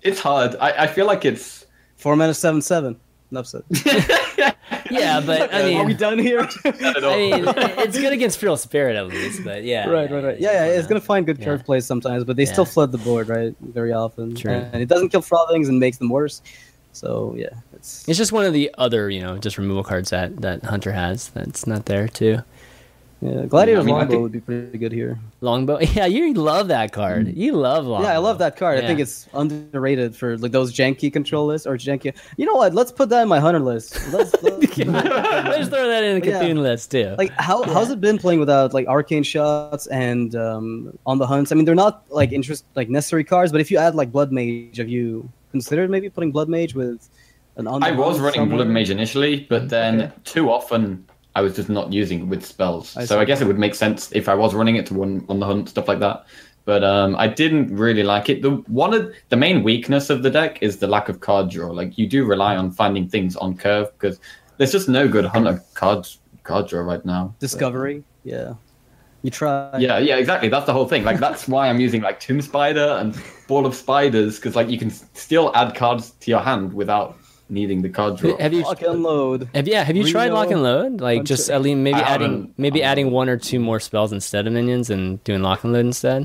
S3: it's hard. I, I feel like it's
S2: four mana seven seven. Enough said.
S1: Yeah, but I mean,
S2: are we done here?
S1: I mean, it's good against Feral Spirit at least, but yeah.
S2: Right, right, right. Yeah, yeah, it's gonna find good curve
S1: Yeah.
S2: plays sometimes, but they
S1: Yeah.
S2: still flood the board, right? Very often.
S1: True.
S2: And it doesn't kill Frothings and makes them worse. So yeah, it's
S1: It's just one of the other, you know, just removal cards that, that Hunter has that's not there too.
S2: yeah. Gladiator's
S3: I mean, I
S2: Longbow
S3: think-
S2: would be pretty good here.
S1: Longbow, yeah, you love that card. You love Longbow.
S2: Yeah, I love that card. I think
S1: Yeah.
S2: it's underrated for like those janky control lists or janky. You know what? Let's put that in my hunter list. Let's, let's,
S1: Let's throw that in the
S2: Yeah.
S1: Cthulhu list too.
S2: like how how's it been playing without like arcane shots and um, on the hunts? I mean, they're not like interest like necessary cards, but if you add like Blood Mage, have you considered maybe putting Blood Mage with an? On the
S3: I was
S2: hunt
S3: running
S2: somewhere?
S3: Blood Mage initially, but then
S2: Okay.
S3: too often I was just not using it with spells.
S2: I
S3: so
S2: see.
S3: I guess it would make sense if I was running it to run on the hunt, stuff like that. But um, I didn't really like it. The one of the main weakness of the deck is the lack of card draw. Like you do rely on finding things on curve because there's just no good hunter card card draw right now.
S2: Discovery. Yeah, you try.
S3: Yeah, yeah, exactly. That's the whole thing. Like that's why I'm using like Tomb Spider and Ball of Spiders because like you can s- still add cards to your hand without needing the card draw.
S1: have you
S2: Lock and load.
S1: have yeah, have you tried
S2: Reno,
S1: lock and load? Like just
S2: Hunter.
S1: at least maybe
S3: I
S1: adding
S3: haven't.
S1: maybe
S3: I
S1: adding
S3: haven't.
S1: one or two more spells instead of minions and doing lock and load instead?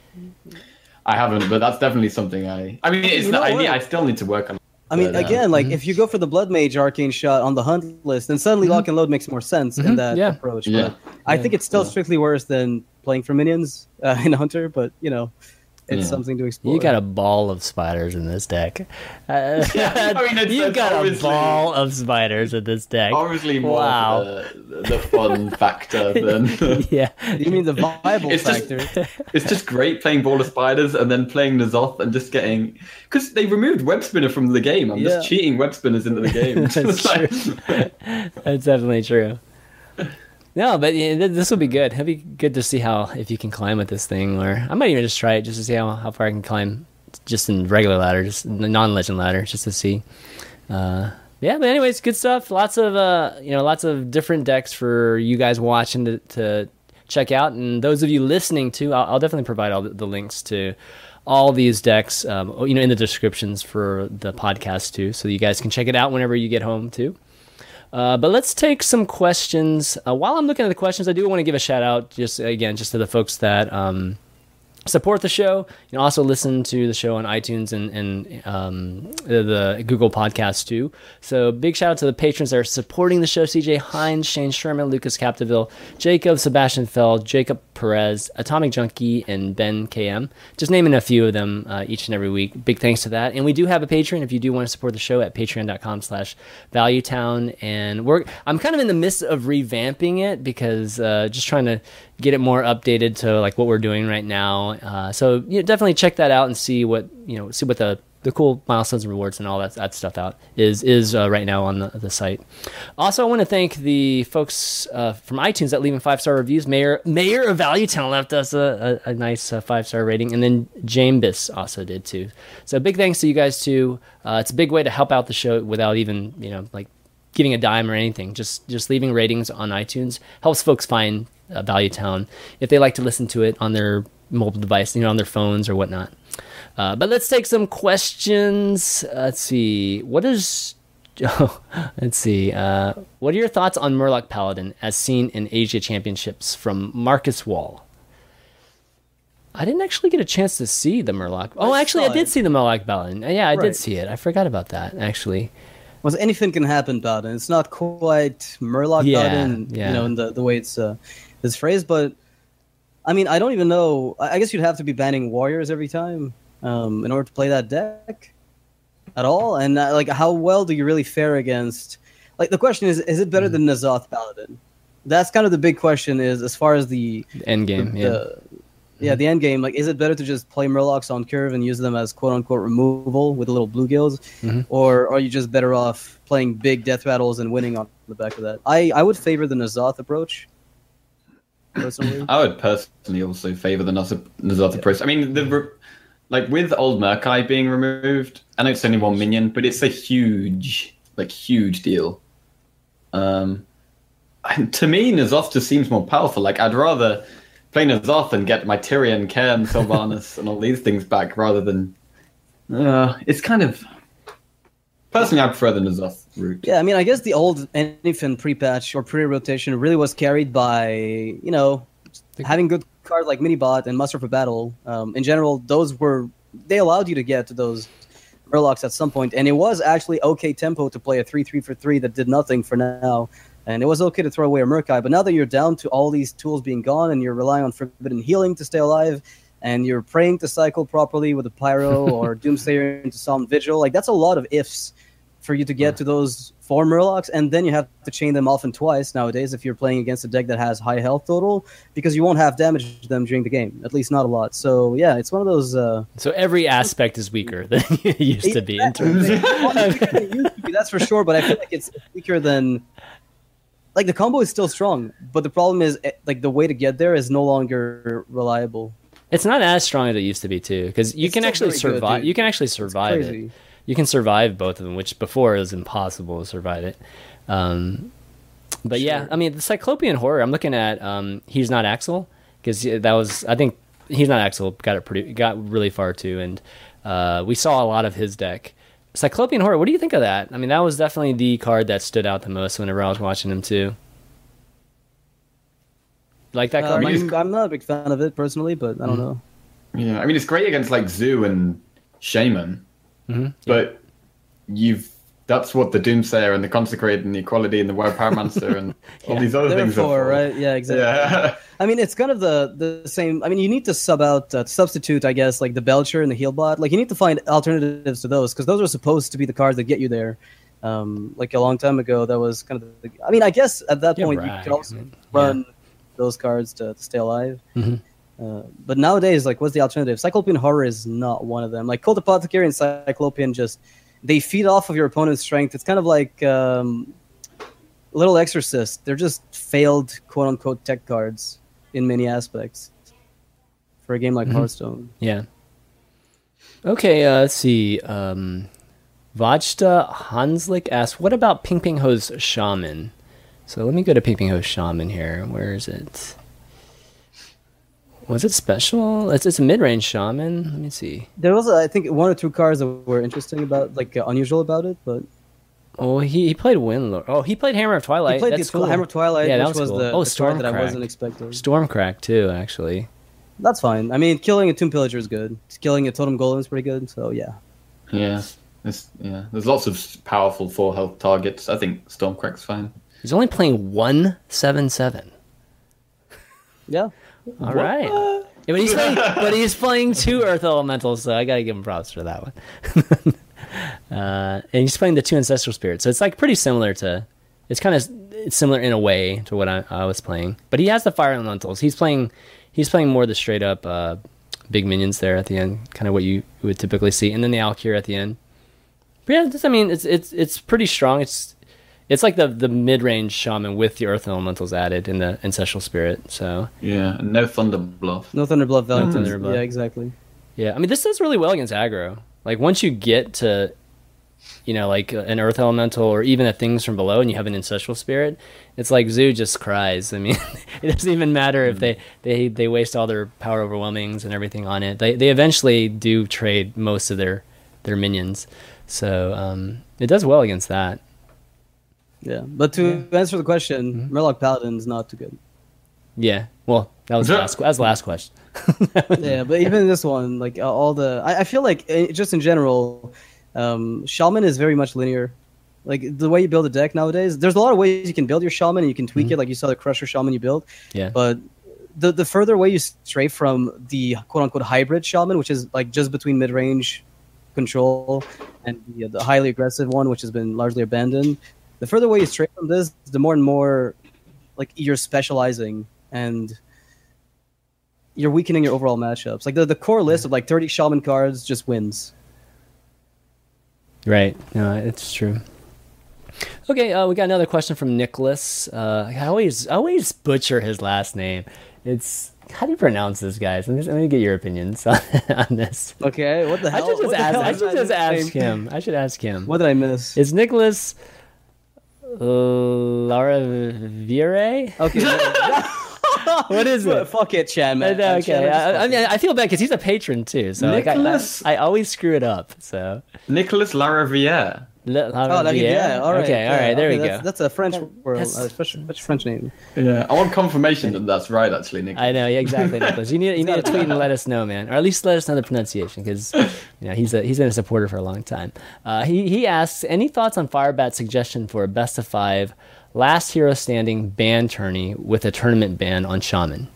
S3: I haven't, but that's definitely something I. I mean, it's
S2: You
S3: not,
S2: know
S3: I, need,
S2: what?
S3: I still need to work on.
S2: I mean,
S3: But, uh,
S2: again, like
S1: mhm.
S2: if you go for the Blood Mage arcane shot on the hunt list, then suddenly lock and load makes more sense
S1: Mhm,
S2: in that
S1: yeah.
S2: approach.
S3: Yeah.
S2: But I
S1: Yeah.
S2: think it's still
S3: Yeah.
S2: strictly worse than playing for minions uh, in Hunter. But you know, it's
S3: Yeah.
S2: something to explore.
S1: You got a ball of spiders in this deck. Uh,
S3: Yeah, I mean, it's-
S1: you've
S3: it's
S1: got a
S3: obviously-
S1: ball of spiders in this deck.
S3: Obviously, more
S1: Wow.
S3: for the, the fun factor than.
S1: Yeah.
S2: You mean the viable
S3: It's just-
S2: factor?
S3: It's just great playing Ball of Spiders and then playing Nazoth and just getting because they removed Web Spinner from the game. I'm
S2: Yeah.
S3: just cheating Web Spinners into the game.
S1: That's
S3: It's like-
S1: That's definitely true. No, but yeah, th- this will be good. It'll be good to see how if you can climb with this thing, or I might even just try it just to see how, how far I can climb, just in regular ladder, just the non-legend ladder, just to see. Uh, yeah, but anyways, good stuff. Lots of uh, you know, lots of different decks for you guys watching to, to check out, and those of you listening too. I'll, I'll definitely provide all the, the links to all these decks, um, you know, in the descriptions for the podcast too, so you guys can check it out whenever you get home too. Uh, but let's take some questions. Uh, while I'm looking at the questions, I do want to give a shout out, just again, just to the folks that um, support the show. You know, also listen to the show on iTunes and, and um, the, the Google Podcasts too. So big shout out to the patrons that are supporting the show: C J Hines, Shane Sherman, Lucas Capdeville, Jacob, Sebastian Feld, Jacob Perez, Atomic Junkie, and Ben K M. Just naming a few of them uh, each and every week. Big thanks to that. And we do have a Patreon if you do want to support the show at patreon.com slash valuetown. And we're I'm kind of in the midst of revamping it because uh, just trying to get it more updated to like what we're doing right now. Uh, so you know, definitely check that out and see what you know see what the the cool milestones and rewards and all that that stuff out is is uh, right now on the, the site. Also, I want to thank the folks uh, from iTunes that leaving five star reviews. Mayor Mayor of Valuetown left us a, a, a nice uh, five star rating, and then Jambus also did too. So big thanks to you guys too. Uh, it's a big way to help out the show without even you know like giving a dime or anything. Just just leaving ratings on iTunes helps folks find uh, Valuetown if they like to listen to it on their mobile device, you know, on their phones or whatnot. Uh, but let's take some questions. Uh, let's see. What is... Oh, let's see. Uh, what are your thoughts on Murloc Paladin as seen in Asia Championships from Marcus Wall? I didn't actually get a chance to see the Murloc. Oh,
S2: I
S1: actually, I
S2: saw
S1: did
S2: it.
S1: see the Murloc Paladin. Uh, Yeah, I did
S2: Right.
S1: see it. I forgot about that, actually.
S2: Was anything can happen about it. It's not quite Murloc
S1: Yeah,
S2: Paladin,
S1: yeah.
S2: you know, in the, the way it's uh, it's phrased. But I mean, I don't even know. I I guess you'd have to be banning warriors every time um, in order to play that deck at all. And uh, like, how well do you really fare against? Like, the question is: is it better than Nazoth Paladin? That's kind of the big question. Is as far as the
S1: End game,
S2: the,
S1: yeah.
S2: the- yeah, the end game. Like, is it better to just play Murlocs on curve and use them as quote unquote removal with the little bluegills,
S1: Mhm.
S2: or are you just better off playing big death rattles and winning on the back of that? I, I would favor the Nazoth approach. Personally,
S3: I would personally also favor the Nazoth Nazoth approach. I mean, the re- like with Old Murkai being removed, I know it's only one minion, but it's a huge, like huge deal. Um, and to me, Nazoth just seems more powerful. Like I'd rather play Nazoth and get my Tyrion, Cairn, Sylvanas, and all these things back rather than Uh, it's kind of personally, I prefer the N'Zoth route.
S2: Yeah, I mean, I guess the old Anyfin pre-patch or pre-rotation really was carried by, you know, having good cards like Minibot and Muster for Battle. Um, in general, those were they allowed you to get to those Murlocs at some point, and it was actually okay tempo to play a three three for three that did nothing for now. And it was okay to throw away a Murkai, but now that you're down to all these tools being gone and you're relying on Forbidden Healing to stay alive, and you're praying to cycle properly with a Pyro or Doomsayer into Solemn Vigil, like that's a lot of ifs for you to get to those four Murlocs, and then you have to chain them often twice nowadays if you're playing against a deck that has high health total, because you won't have damage them during the game, at least not a lot. So yeah, it's one of those... Uh,
S1: so every aspect is weaker than it used to be. In terms of...
S2: That's for sure, but I feel like it's weaker than... Like, the combo is still strong, but the problem is, like, the way to get there is no longer reliable.
S1: It's not as strong as it used to be, too, because you
S2: It's
S1: can
S2: still
S1: actually
S2: very good,
S1: survive.
S2: dude.
S1: You can actually
S2: It's
S1: survive
S2: crazy.
S1: it. You can survive both of them, which before it was impossible to survive it. Um, but yeah,
S2: Sure.
S1: I mean, the Cyclopean Horror. I'm looking at. Um, He's Not Axel, because that was. I think He's Not Axel got it pretty. Got really far too, and uh, we saw a lot of his deck. Cyclopean Horror. What do you think of that? I mean, that was definitely the card that stood out the most whenever I was watching him too. Like that
S2: Um,
S1: card?
S2: I'm, I'm not a big fan of it personally, but I don't know.
S3: Yeah, I mean it's great against like Zoo and Shaman,
S1: Mm-hmm.
S3: but you've that's what the Doomsayer and the Consecrated and the Equality and the Wild Pyromancer and all
S1: Yeah.
S3: these other
S2: They're
S3: things are
S2: for,
S3: for.
S2: right? Yeah, exactly.
S3: Yeah.
S2: I mean, it's kind of the, the same. I mean, you need to sub out, uh, substitute, I guess, like the Belcher and the Healbot. Like, you need to find alternatives to those, because those are supposed to be the cards that get you there. Um, like a long time ago, that was kind of the. I mean, I guess at that
S1: Yeah,
S2: point,
S1: right.
S2: you could also
S1: I mean,
S2: run those cards to, to stay alive.
S1: Mhm.
S2: Uh, but nowadays, like, what's the alternative? Cyclopean Horror is not one of them. Like, Cold Apothecary and Cyclopean just. They feed off of your opponent's strength. It's kind of like um, Little Exorcist. They're just failed, quote unquote, tech cards in many aspects for a game like
S1: Mhm.
S2: Hearthstone.
S1: Yeah. Okay, uh, let's see. Um, Vajta Hanslik asks, what about Ping Ping Ho's Shaman? So let me go to Ping Ping Ho's Shaman here. Where is it? Was it special? It's, it's a mid-range Shaman. Let me see.
S2: There was, I think, one or two cards that were interesting about, like, uh, unusual about it, but
S1: Oh, he, he played Windlord. Oh, he played Hammer of Twilight.
S2: he played
S1: That's
S2: the
S1: cool.
S2: Hammer of Twilight,
S1: Yeah, that
S2: which
S1: was
S2: was
S1: cool.
S2: the,
S1: Oh,
S2: the card that I
S1: Stormcrack.
S2: wasn't expecting.
S1: Stormcrack, too, actually.
S2: That's fine. I mean, killing a Tomb Pillager is good. Killing a Totem Golem is pretty good, so yeah.
S3: Yeah. There's, yeah. There's lots of powerful four health targets. I think Stormcrack's fine.
S1: He's only playing one seven seven.
S2: Yeah.
S1: All right. Yeah, but he's playing, but he's playing two Earth Elementals, so I gotta give him props for that one. uh, and he's playing the two Ancestral Spirits, so it's like pretty similar to. It's kind of it's similar in a way to what I, I was playing, but he has the Fire Elementals. He's playing he's playing more the straight up uh, big minions there at the end, kind of what you would typically see, and then the Alkir at the end. But yeah, just, I mean, it's it's it's pretty strong. It's it's like the the mid range Shaman with the Earth Elementals added in the Ancestral Spirit. So
S3: Yeah. And no Thunder Bluff.
S2: No Thunderbluff Valentine.
S1: Thunderbluff.
S2: Yeah, exactly.
S1: yeah, I mean, this does really well against aggro. Like once you get to, you know, like an Earth Elemental or even a Things from Below, and you have an Ancestral Spirit, it's like Zoo just cries. I mean, it doesn't even matter if they, they, they waste all their power overwhelmings and everything on it. They they eventually do trade most of their their minions, so um, it does well against that.
S2: Yeah. But to answer the question,
S1: Mm-hmm.
S2: Murloc Paladin's not too good.
S1: Yeah, well, that was the last, that was the last question.
S2: Yeah, but even this one, like uh, all the, I, I feel like uh, just in general, um, Shaman is very much linear. Like the way you build a deck nowadays, there's a lot of ways you can build your Shaman and you can tweak it, like you saw the Crusher Shaman you built.
S1: Yeah.
S2: But the the further away you stray from the quote unquote hybrid Shaman, which is like just between mid range control and the, the highly aggressive one, which has been largely abandoned, the further away you stray from this, the more and more like you're specializing and you're weakening your overall matchups. Like the, the core list of like thirty Shaman cards just wins.
S1: Right. No, it's true. Okay, uh, we got another question from Nicholas. Uh, I always I always butcher his last name. It's how do you pronounce this, guys? Let me, let me get your opinions on, on this.
S2: Okay, what the
S1: I
S2: hell?
S1: should just
S2: What the
S1: ask.
S2: hell
S1: I
S2: is
S1: should
S2: that
S1: just ask
S2: name?
S1: him. I should ask him.
S2: What did I miss?
S1: It's Nicholas uh, Lara Vire.
S2: Okay.
S1: What is it?
S2: Fuck it, Chan, man.
S1: I know, okay,
S2: Chan,
S1: I, I mean, I feel bad because he's a patron too, so like,
S3: Nicholas-
S1: I, I, I always screw it up. So
S3: Nicholas Laraviere.
S1: Le,
S2: Oh, like, yeah, all right.
S1: Okay, all right,
S2: yeah,
S1: there
S2: okay,
S1: we
S2: that's,
S1: go.
S2: That's a French word,
S1: That's-
S2: uh, French, French French name.
S3: Yeah, I want confirmation that that's right, actually, Nicholas.
S1: I know, yeah, exactly, Nicholas. You need you need to tweet and let us know, man, or at least let us know the pronunciation, because you know he's a he's been a supporter for a long time. Uh, he he asks, any thoughts on Firebat's suggestion for a best of five, last hero standing ban tourney with a tournament ban on Shaman?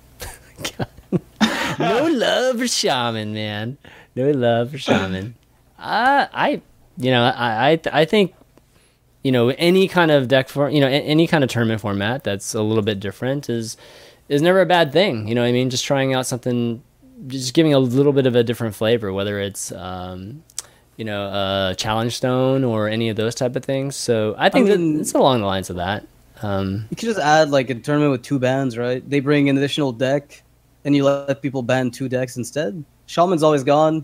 S1: No love for Shaman, man. No love for Shaman. Uh, I you know I I I think. You know, any kind of deck for you know, a- any kind of tournament format that's a little bit different is is never a bad thing. You know what I mean? Just trying out something, just giving a little bit of a different flavor, whether it's um, you know, a challenge stone or any of those type of things. So I think
S2: I mean-
S1: that it's along the lines of that. Um,
S2: You could just add like a tournament with two bans, right? They bring an additional deck, and you let people ban two decks instead. Shaman's always gone,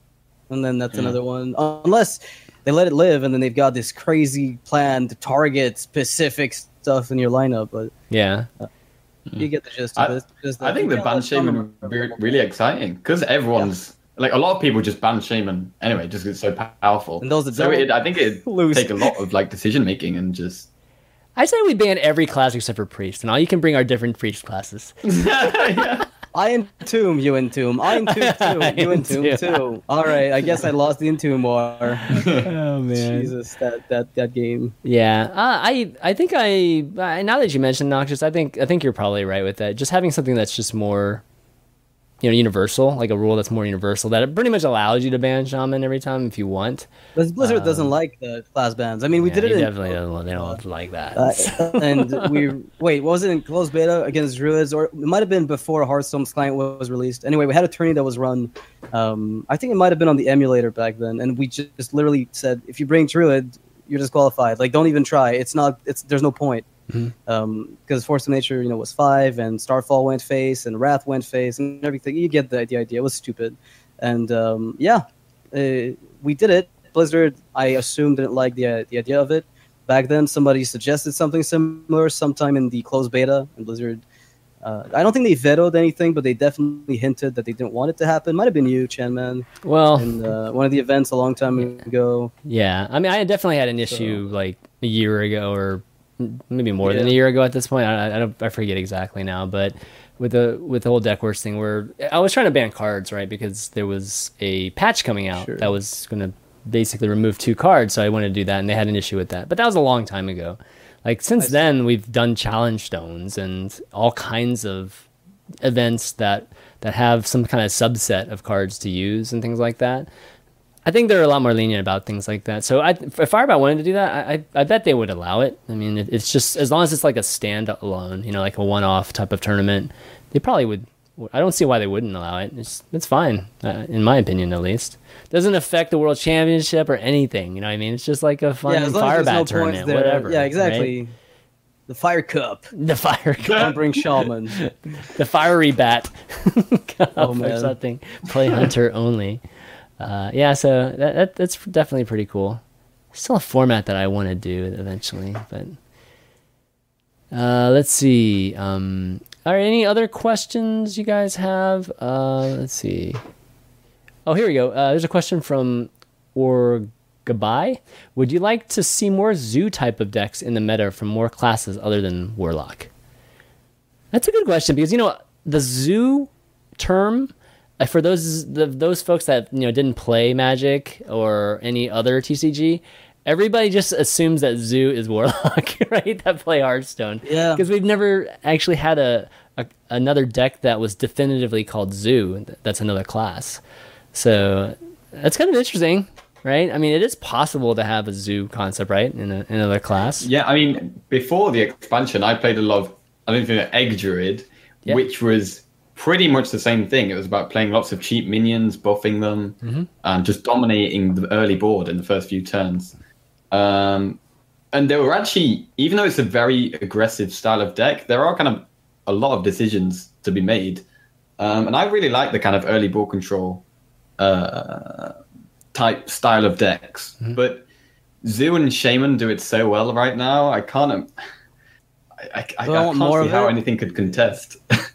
S2: and then that's
S3: Mm.
S2: another one. Unless they let it live, and then they've got this crazy plan to target specific stuff in your lineup. But
S1: yeah,
S2: you get the gist
S3: I-
S2: of it. Just
S3: I
S2: that
S3: think
S2: you
S3: the
S2: can't
S3: ban
S2: let
S3: shaman
S2: Shaman
S3: would be really exciting because everyone's like a lot of people just ban shaman anyway, just 'cause it's so powerful.
S2: And those that
S3: so
S2: don't
S3: it, I think it'd
S2: lose.
S3: take a lot of like decision making and just.
S1: I say we ban every class except for priest, and all you can bring are different priest classes.
S3: yeah.
S2: I entomb, you entomb. I entomb too. You entomb
S1: entomb.
S2: too. All right, I guess I lost the entomb war.
S1: Oh
S2: Jesus, that that that game.
S1: Yeah, uh, I I think I, I now that you mentioned Noxious, I think I think you're probably right with that. Just having something that's just more, you know, universal, like a rule that's more universal, that it pretty much allows you to ban Shaman every time if you want.
S2: But Blizzard doesn't like the class bans. I mean, we
S1: Yeah,
S2: did it
S1: he
S2: in
S1: definitely doesn't. They don't like that.
S2: Uh, and we wait. What was it in closed beta against Druids, or it might have been before Hearthstone's client was released. Anyway, we had a tourney that was run. Um, I think it might have been on the emulator back then, and we just, just literally said, if you bring Druid, you're disqualified. Like, don't even try. It's not. It's there's no point.
S1: Mm-hmm.
S2: Um, because Force of Nature, you know, was five, and Starfall went face, and Wrath went face, and everything. You get the, the idea. It was stupid, and um, yeah, uh, we did it. Blizzard, I assume, didn't like the uh, the idea of it. Back then, somebody suggested something similar sometime in the closed beta, and Blizzard. Uh, I don't think they vetoed anything, but they definitely hinted that they didn't want it to happen. Might have been you, Chen Man,
S1: Well,
S2: in uh, one of the events a long time ago.
S1: yeah. I mean, I definitely had an issue like a year ago, or maybe more than a
S2: Yeah.
S1: year ago at this point. I, I don't, I forget exactly now, but with the with the whole deck worst thing, where I was trying to ban cards, right, because there was a patch coming out
S2: Sure.
S1: that was going to basically remove two cards, so I wanted to do that, and they had an issue with that. But that was a long time ago. Like since then, we've done challenge stones and all kinds of events that that have some kind of subset of cards to use and things like that. I think they're a lot more lenient about things like that. So I, if Firebat wanted to do that, I, I, I bet they would allow it. I mean, it, it's just as long as it's like a standalone, you know, like a one-off type of tournament, they probably would. I don't see why they wouldn't allow it. It's it's fine, uh, in my opinion, at least. Doesn't affect the world championship or anything. You know what I mean? It's just like a fun
S2: Yeah, as long as
S1: Firebat
S2: there's no points
S1: tournament,
S2: there.
S1: whatever.
S2: Yeah, exactly.
S1: right?
S2: The Fire Cup.
S1: The fire,
S2: Don't bring Shaman.
S1: the fiery bat,
S2: Oh,
S1: or
S2: man.
S1: something. Play hunter only. Uh, yeah, so that, that that's definitely pretty cool. Still a format that I want to do eventually, but uh, let's see. Um, are there any other questions you guys have? Uh, let's see. Oh, here we go. Uh, there's a question from Orgabai. Would you like to see more zoo type of decks in the meta from more classes other than Warlock? That's a good question because, you know, the zoo term, uh, for those the, those folks that, you know, didn't play Magic or any other T C G, everybody just assumes that zoo is Warlock, right? That play Hearthstone.
S2: Yeah.
S1: Because we've never actually had a, a another deck that was definitively called zoo. That's another class. So that's kind of interesting, right? I mean, it is possible to have a zoo concept, right, in, a, in another class.
S3: Yeah, I mean, before the expansion, I played a lot of, I don't know, Egg Druid,
S1: Yeah.
S3: which was pretty much the same thing. It was about playing lots of cheap minions, buffing them,
S1: Mm-hmm.
S3: and just dominating the early board in the first few turns. Um, and there were actually, even though it's a very aggressive style of deck, there are kind of a lot of decisions to be made. Um, and I really like the kind of early board control uh, type style of decks.
S1: Mm-hmm.
S3: But Zoo and Shaman do it so well right now. I can't. I, I, I,
S2: Do I
S3: I
S2: want
S3: can't
S2: more
S3: see
S2: of
S3: how
S2: it?
S3: anything could contest.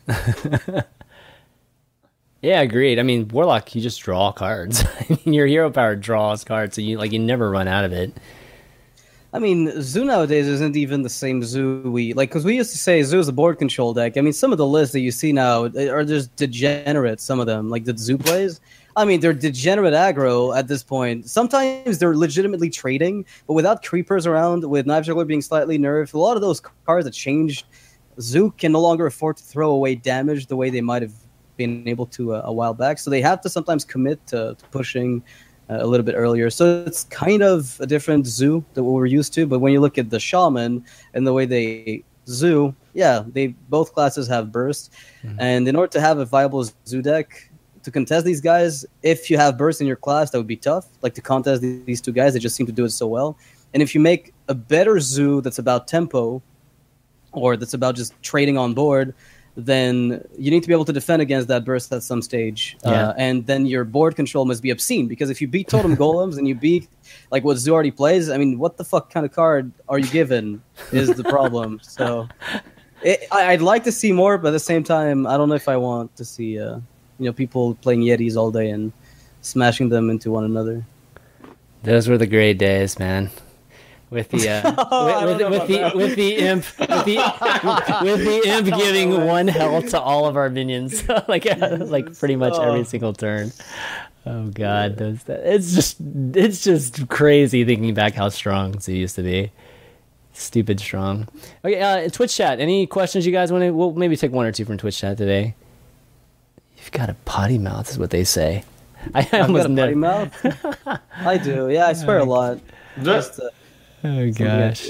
S1: Yeah, agreed. I mean, Warlock, you just draw cards. I mean, your hero power draws cards, so you like you never run out of it.
S2: I mean, Zoo nowadays isn't even the same Zoo we like, because we used to say Zoo is a board control deck. I mean, some of the lists that you see now are just degenerate. Some of them, like the Zoo plays. I mean, they're degenerate aggro at this point. Sometimes they're legitimately trading, but without creepers around, with Knife Juggler being slightly nerfed, a lot of those cards that changed, Zoo can no longer afford to throw away damage the way they might have been able to a, a while back. So they have to sometimes commit to, to pushing uh, a little bit earlier. So it's kind of a different Zoo than what we're used to. But when you look at the Shaman and the way they Zoo, yeah, they both classes have burst. Mm-hmm. And in order to have a viable Zoo deck to contest these guys, if you have burst in your class, that would be tough. Like to contest these two guys, they just seem to do it so well. And if you make a better Zoo that's about tempo, or that's about just trading on board, then you need to be able to defend against that burst at some stage. Yeah. Uh, and then your board control must be obscene, because if you beat Totem Golems and you beat like what Zoo already plays, I mean, what the fuck kind of card are you given is the problem. So it, I, I'd like to see more, but at the same time, I don't know if I want to see uh, you know, people playing Yetis all day and smashing them into one another.
S1: Those were the great days, man. With the uh, oh, with, with, with the with the imp with the with the imp giving one health to all of our minions, like like pretty much every single turn. Oh god, those it's just it's just crazy thinking back how strong Zoo used to be. Stupid strong. Okay, uh, Twitch chat. Any questions you guys want to? We'll maybe take one or two from Twitch chat today. You've got a potty mouth, is what they say. I
S2: I've
S1: almost
S2: got a potty mouth. I do. Yeah, I swear a lot. Just. Uh,
S1: Oh gosh.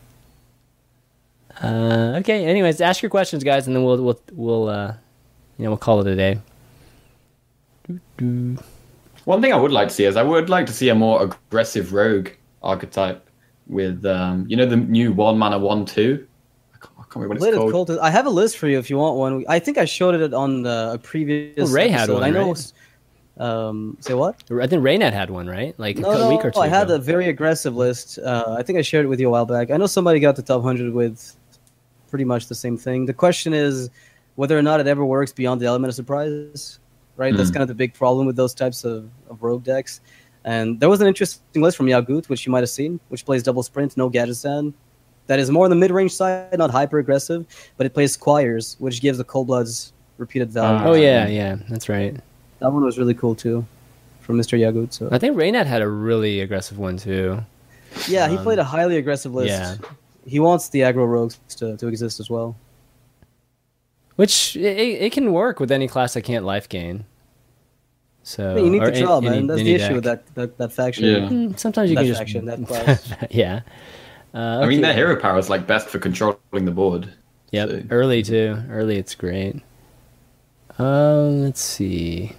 S1: Uh, okay. Anyways, ask your questions, guys, and then we'll we'll we'll uh, you know we'll call it a day.
S3: One thing I would like to see is I would like to see a more aggressive rogue archetype with um, you know, the new one mana one two. I can't, I can't remember what it's called.
S2: Cultist. I have a list for you if you want one. I think I showed it on the, a previous.
S1: Well, Ray
S2: episode.
S1: had one.
S2: I know.
S1: Right?
S2: Um, say what?
S1: I think Raynet had one, right? Like
S2: no,
S1: a
S2: no,
S1: week or two
S2: I had
S1: ago.
S2: a very aggressive list. Uh, I think I shared it with you a while back. I know somebody got the top one hundred with pretty much the same thing. The question is whether or not it ever works beyond the element of surprise, right? Mm. That's kind of the big problem with those types of, of rogue decks. And there was an interesting list from Yagut, which you might have seen, which plays double sprint, no Gadgetzan. That is more on the mid-range side, not hyper-aggressive, but it plays Squires, which gives the Cold Bloods repeated value.
S1: Oh, yeah, yeah, that's right.
S2: That one was really cool too, from Mister Yagut. So
S1: I think Raynet had a really aggressive one too.
S2: Yeah, he
S1: um,
S2: played a highly aggressive list.
S1: Yeah.
S2: He wants the aggro rogues to, to exist as well.
S1: Which it, it can work with any class that can't life gain. So
S2: I mean, you need to draw,
S1: any,
S2: man.
S1: any,
S2: That's
S1: any
S2: the
S1: deck.
S2: issue with that, that that faction.
S3: Yeah.
S1: Mm, Sometimes you
S2: that
S1: can
S2: faction,
S1: just
S2: that class.
S1: yeah. Uh, okay.
S3: I mean, their hero power is like best for controlling the board.
S1: Yep,
S3: So.
S1: early too. Early, it's great. Um, let's see.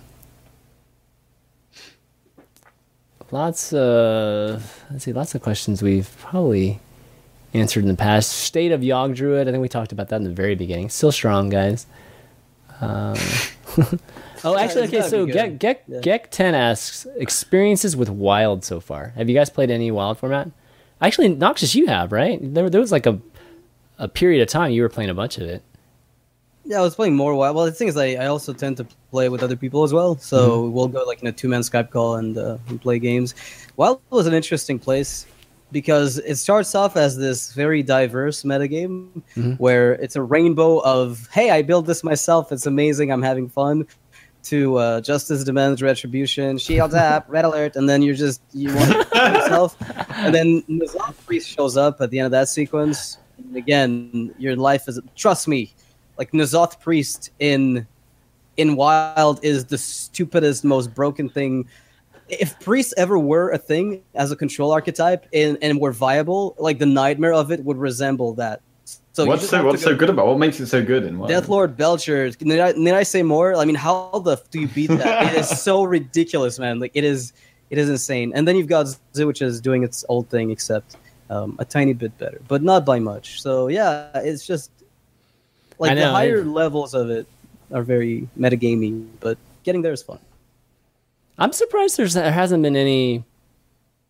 S1: Lots of let's see, lots of questions we've probably answered in the past. State of Yogg Druid, I think we talked about that in the very beginning. Still strong, guys. Um, oh, actually, okay. So Gek Gek
S2: Yeah.
S1: Gek ten asks experiences with Wild so far. Have you guys played any Wild format? Actually, Noxus, you have, right? There, there was like a a period of time you were playing a bunch of it.
S2: Yeah, I was playing more Wild. Well, the thing is, I, I also tend to play with other people as well. So mm-hmm. we'll go like in a two-man Skype call and, uh, and play games. Wild was an interesting place because it starts off as this very diverse metagame mm-hmm. where it's a rainbow of, hey, I built this myself. It's amazing. I'm having fun. To uh, Justice Demands Retribution, Shield Up, Red Alert, and then you're just, you want to kill yourself. And then N'Zoth Priest shows up at the end of that sequence. And again, your life is, trust me, like N'Zoth Priest in in Wild is the stupidest, most broken thing. If priests ever were a thing as a control archetype and, and were viable, like the nightmare of it would resemble that. So
S3: what's so what's go, so good about what makes it so good in Wild?
S2: Deathlord Belcher. Need I, need I say more? I mean, how the f- do you beat that? It is so ridiculous, man. Like it is, it is insane. And then you've got Zoo, which is doing its old thing, except um, a tiny bit better, but not by much. So yeah, it's just like
S1: know,
S2: the higher
S1: I...
S2: levels of it are very metagamey, but getting there is fun.
S1: I'm surprised there's there hasn't been any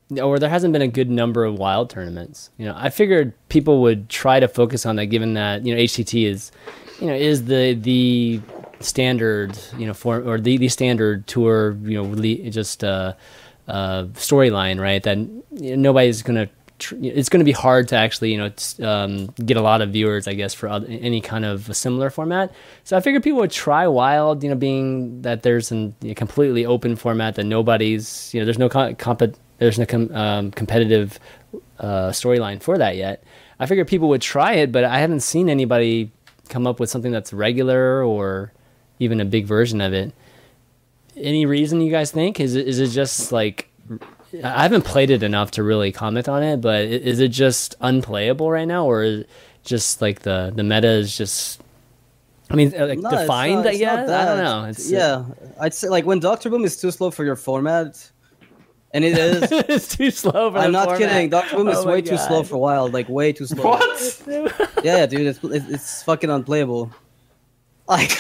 S1: or there hasn't been a good number of wild tournaments. You know, I figured people would try to focus on that, given that, you know, H C T is, you know, is the the standard, you know, for or the, the standard tour, you know, really just uh, uh, storyline, right? That, you know, nobody's gonna. Tr- it's going to be hard to actually, you know, um, get a lot of viewers, I guess, for other, any kind of a similar format. So I figured people would try wild, you know, being that there's an, a completely open format that nobody's, you know, there's no comp- comp- there's no com- um, competitive uh, storyline for that yet. I figured people would try it, but I haven't seen anybody come up with something that's regular or even a big version of it. Any reason you guys think? Is it, is it just like, I haven't played it enough to really comment on it, but is it just unplayable right now, or is it just like the, the meta is just, I mean, like
S2: no,
S1: defined?
S2: Not,
S1: Yeah,
S2: I
S1: don't know. It's,
S2: yeah, I'd say like when Doctor Boom is too slow for your format, and it is.
S1: It's too slow for
S2: I'm
S1: the
S2: not
S1: format.
S2: kidding. Doctor Boom is
S1: Oh my
S2: way too
S1: God.
S2: slow for wild, like way too slow.
S3: What?
S2: Yeah, yeah, dude, it's it's, it's fucking unplayable. Like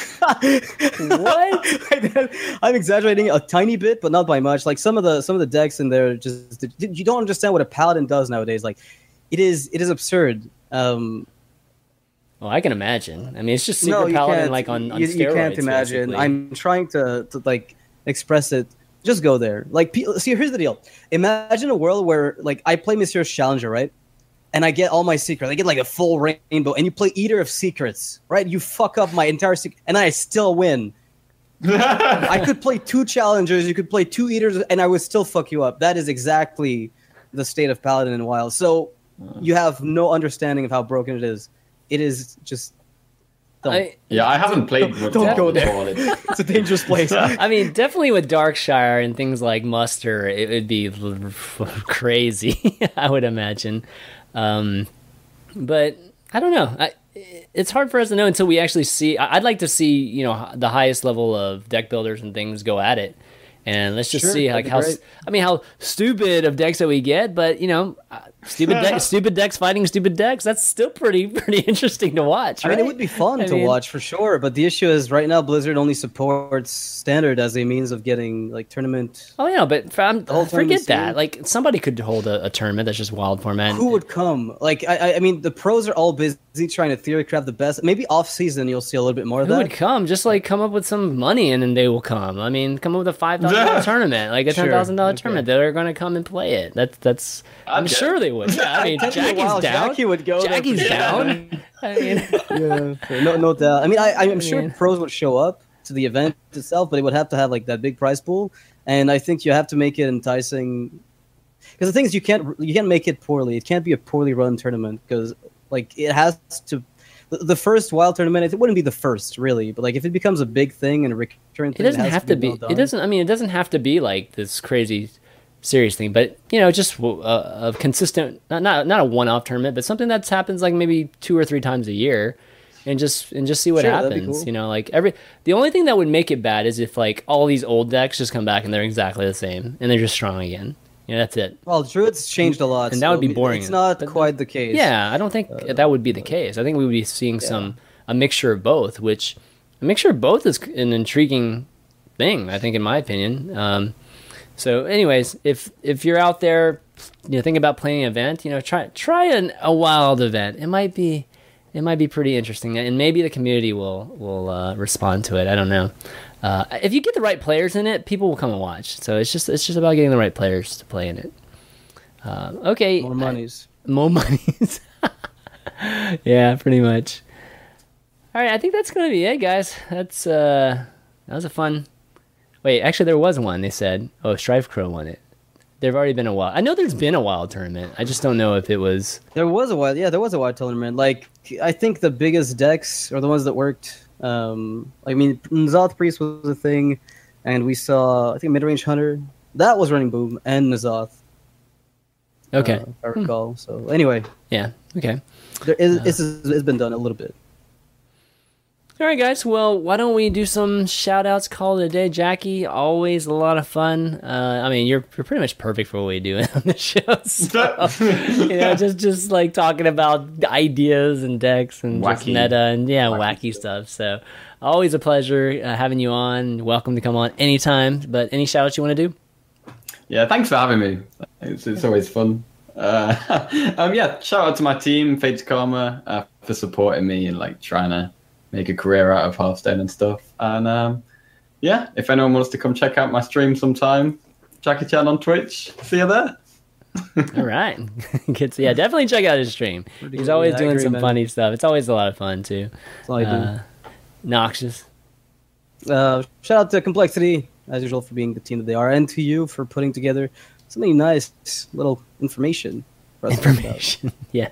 S1: What?
S2: I'm exaggerating a tiny bit, but not by much. Like some of the some of the decks in there, just you don't understand what a paladin does nowadays. Like it is it is absurd. Um,
S1: Well, I can imagine. I mean, it's just Secret
S2: no, you
S1: Paladin
S2: can't.
S1: like on, on
S2: you,
S1: steroids.
S2: you can't imagine.
S1: basically.
S2: I'm trying to, to like express it. Just go there. Like, pe- see, here's the deal. Imagine a world where like I play Mysterious Challenger, right? And I get all my secrets. I get like a full rainbow, and you play Eater of Secrets, right? You fuck up my entire secret, and I still win. I could play two challengers, you could play two Eaters, and I would still fuck you up. That is exactly the state of Paladin and Wild. So you have no understanding of how broken it is. It is just. Don't.
S1: I,
S3: Yeah, I haven't played.
S2: Don't- don't go there.
S3: before.
S2: It's a dangerous place.
S1: I mean, definitely with Darkshire and things like Muster, it would be crazy, I would imagine. Um, but I don't know. I, it's hard for us to know until we actually see. I'd like to see, you know, the highest level of deck builders and things go at it, and let's just
S2: Sure,
S1: see
S2: that'd
S1: like
S2: be
S1: how.
S2: great.
S1: I mean, how stupid of decks that we get, but you know, uh, stupid de- stupid decks fighting stupid decks. That's still pretty pretty interesting to watch.
S2: I mean,
S1: right?
S2: it would be fun
S1: I
S2: to
S1: mean-
S2: watch for sure, but the issue is right now Blizzard only supports Standard as a means of getting like tournament.
S1: Oh yeah, but um,
S2: whole
S1: forget
S2: tournament
S1: that.
S2: scene.
S1: Like somebody could hold a, a tournament that's just wild format.
S2: Who would come? Like, I, I- I mean, the pros are all busy trying to theory craft the best. Maybe off season you'll see a little bit more of
S1: Who
S2: that.
S1: would come? Just like come up with some money and then they will come. I mean, come up with a five thousand dollar tournament, like a
S2: Sure,
S1: ten thousand dollar
S2: okay.
S1: tournament. They're going to come and play it. That's that's. I'm
S3: I'd
S1: sure
S3: go.
S1: they would. Yeah, I mean,
S2: Technically,
S1: Jackie's
S2: while
S1: down.
S2: Jackie would go. there for
S1: Jackie's
S2: sure.
S1: down. I mean,
S2: Yeah, sure. no, no doubt. I mean, I, I'm sure
S1: mean-
S2: pros would show up to the event itself, but it would have to have like that big prize pool, and I think you have to make it enticing. Because the thing is, you can't you can't make it poorly. It can't be a poorly run tournament because like it has to. The the first wild tournament, it wouldn't be the first really, but like if it becomes a big thing and a recurrent
S1: it
S2: thing,
S1: doesn't
S2: has
S1: have to be.
S2: well done.
S1: It doesn't. I mean, it doesn't have to be like this crazy, serious thing. But you know, just a, a consistent, not not not a one off tournament, but something that happens like maybe two or three times a year. And just and just see what
S2: Sure, that'd be
S1: happens.
S2: cool.
S1: You know, like every the only thing that would make it bad is if like all these old decks just come back and they're exactly the same and they're just strong again. You know, that's it.
S2: Well, Druid's changed a lot,
S1: And that
S2: so
S1: would be boring.
S2: It's not
S1: But-
S2: quite the case.
S1: Yeah, I don't think that would be the case. I think we would be seeing some a mixture of both, which a mixture of both is an intriguing thing. I think, in my opinion. Um, so, anyways, if if you're out there, you know, thinking about playing an event, you know, try try an, a wild event. It might be it might be pretty interesting, and maybe the community will will uh, respond to it. I don't know. Uh, if you get the right players in it, people will come and watch. So it's just it's just about getting the right players to play in it. Uh, okay,
S2: More monies.
S1: more monies. Yeah, pretty much. All right, I think that's gonna be it, guys. That's uh, that was a fun. Wait, actually, there was one. They said, "Oh, Strife Crow won it." There've already been a wild. I know there's been a wild tournament. I just don't know if it was.
S2: There was a wild, yeah, there was a wild tournament. Like, I think the biggest decks are the ones that worked. Um, I mean, N'Zoth Priest was a thing, and we saw, I think, Midrange Hunter. That was running Boom and N'Zoth.
S1: Okay.
S2: uh, if I recall. So anyway,
S1: Yeah. Okay.
S2: there is, it's, it's been done a little bit.
S1: All right, guys. Well, why don't we do some shout-outs, call it a day. Jackie, always a lot of fun. Uh, I mean, you're, you're pretty much perfect for what we do on the show. So, you know, just, just like talking about ideas and decks and just
S3: Wacky.
S1: meta and, yeah,
S3: Wacky
S1: wacky, stuff. So, always a pleasure uh, having you on. Welcome to come on anytime. But any shout-outs you want to do?
S3: Yeah, thanks for having me. It's, it's always fun. Uh, um, yeah, shout out to my team, Fate Karma, uh, for supporting me and like trying to make a career out of Hearthstone and stuff. And um, yeah, if anyone wants to come check out my stream sometime, Jackie Chan on Twitch. See you there.
S1: All right. Good to, yeah, definitely check out his stream.
S2: Pretty
S1: He's
S2: good.
S1: always
S2: Yeah, I
S1: doing
S2: agree,
S1: some
S2: man.
S1: funny stuff. It's always a lot of fun too.
S2: That's all I do.
S1: Uh, Noxious.
S2: Uh, shout out to Complexity, as usual, for being the team that they are, and to you for putting together something nice, little information for us to talk about.
S1: Information. Yeah.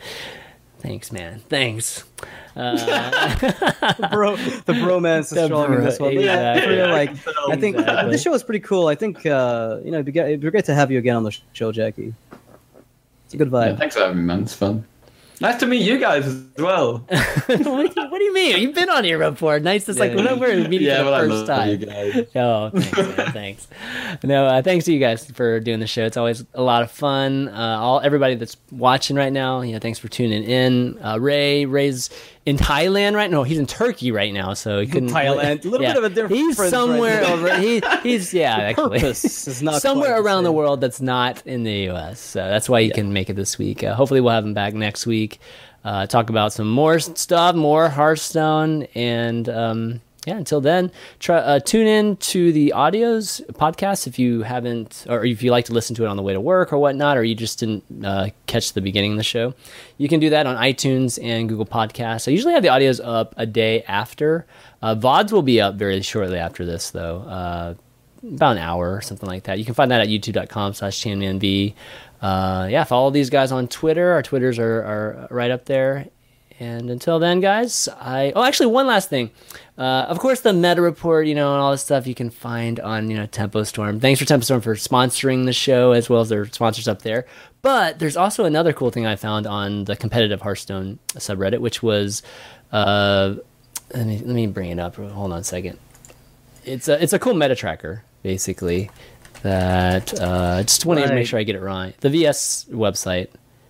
S1: Thanks, man. Thanks. Uh,
S2: the, bro, the bromance is
S1: The
S2: strong in this
S1: bro-
S2: one. But yeah,
S1: exactly.
S2: for real, like, I think
S1: Exactly.
S2: this show was pretty cool. I think uh, you know it'd be, g- it'd be great to have you again on the show, Jackie. It's a good
S3: Yeah,
S2: vibe.
S3: thanks for having me, man. It's fun. Nice to meet you guys as well.
S1: what, do you, what do you mean? You've been on here before. Nice. It's like
S2: Yeah.
S1: when we're meeting
S3: Yeah,
S1: for the
S3: well, I
S1: first
S3: love
S1: time.
S3: you guys.
S1: Oh, thanks, man. Thanks. No, uh, thanks to you guys for doing the show. It's always a lot of fun. Uh, all everybody that's watching right now, you know, thanks for tuning in. Uh, Ray, Ray's in Thailand right now. He's in Turkey right now, so he couldn't.
S2: Thailand. A little bit of a difference
S1: He's
S2: right
S1: somewhere
S2: there.
S1: over. He, he's yeah, actually.
S2: Purpose is not
S1: somewhere
S2: quite the
S1: around the
S2: same.
S1: world that's not in the U S. So that's why he can make it this week. Uh, hopefully, we'll have him back next week. Uh, talk about some more stuff, more Hearthstone, and um, yeah. Until then, try uh, tune in to the audios podcast if you haven't, or if you like to listen to it on the way to work or whatnot, or you just didn't uh, catch the beginning of the show. You can do that on iTunes and Google Podcasts. I usually have the audios up a day after. Uh, V O Ds will be up very shortly after this, though. Uh, about an hour or something like that. You can find that at youtube.com slash chanmanv. Uh, yeah, follow these guys on Twitter. Our Twitters are, are right up there. And until then, guys, I... Oh, actually, one last thing. Uh, of course, the meta report, you know, and all this stuff you can find on, you know, Tempo Storm. Thanks for Tempo Storm for sponsoring the show, as well as their sponsors up there. But there's also another cool thing I found on the competitive Hearthstone subreddit, which was... Uh, let me, let me bring it up. Hold on a second. It's a, it's a cool meta tracker, basically, that uh, just wanted to make
S2: Right.
S1: sure I get it right. The V S website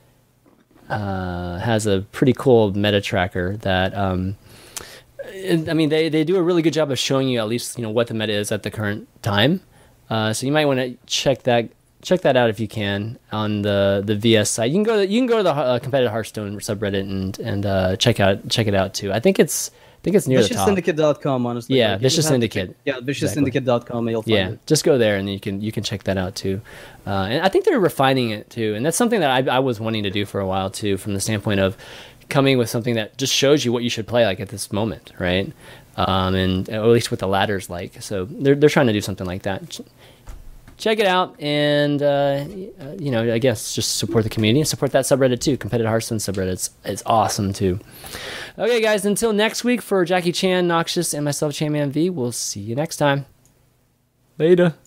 S1: uh, has a pretty cool meta tracker that, um, it- I mean, they, they do a really good job of showing you at least, you know, what the meta is at the current time. Uh, so you might want to check that check that out if you can on the, the V S site. You can go to, you can go to the uh, competitive Hearthstone subreddit and and uh, check out check it out too. I think it's I think it's near the
S2: vicious
S1: top.
S2: syndicate dot com, honestly.
S1: Yeah,
S2: Like, you
S1: Vicious
S2: just have to
S1: Syndicate.
S2: check- Yeah, vicious syndicate dot com, and you'll find
S1: Yeah,
S2: it.
S1: just go there and you can you can check that out too. Uh, and I think they're refining it too, and that's something that I, I was wanting to do for a while too, from the standpoint of coming with something that just shows you what you should play like at this moment, right? Um, and or at least what the ladder's like. So they're they're trying to do something like that. Ch- Check it out, and uh, you know, I guess just support the community and support that subreddit too. Competitive Hearthstone subreddit, it's, it's awesome too. Okay, guys, until next week, for Jackie Chan, Noxious, and myself, Chanman V, we'll see you next time. Later.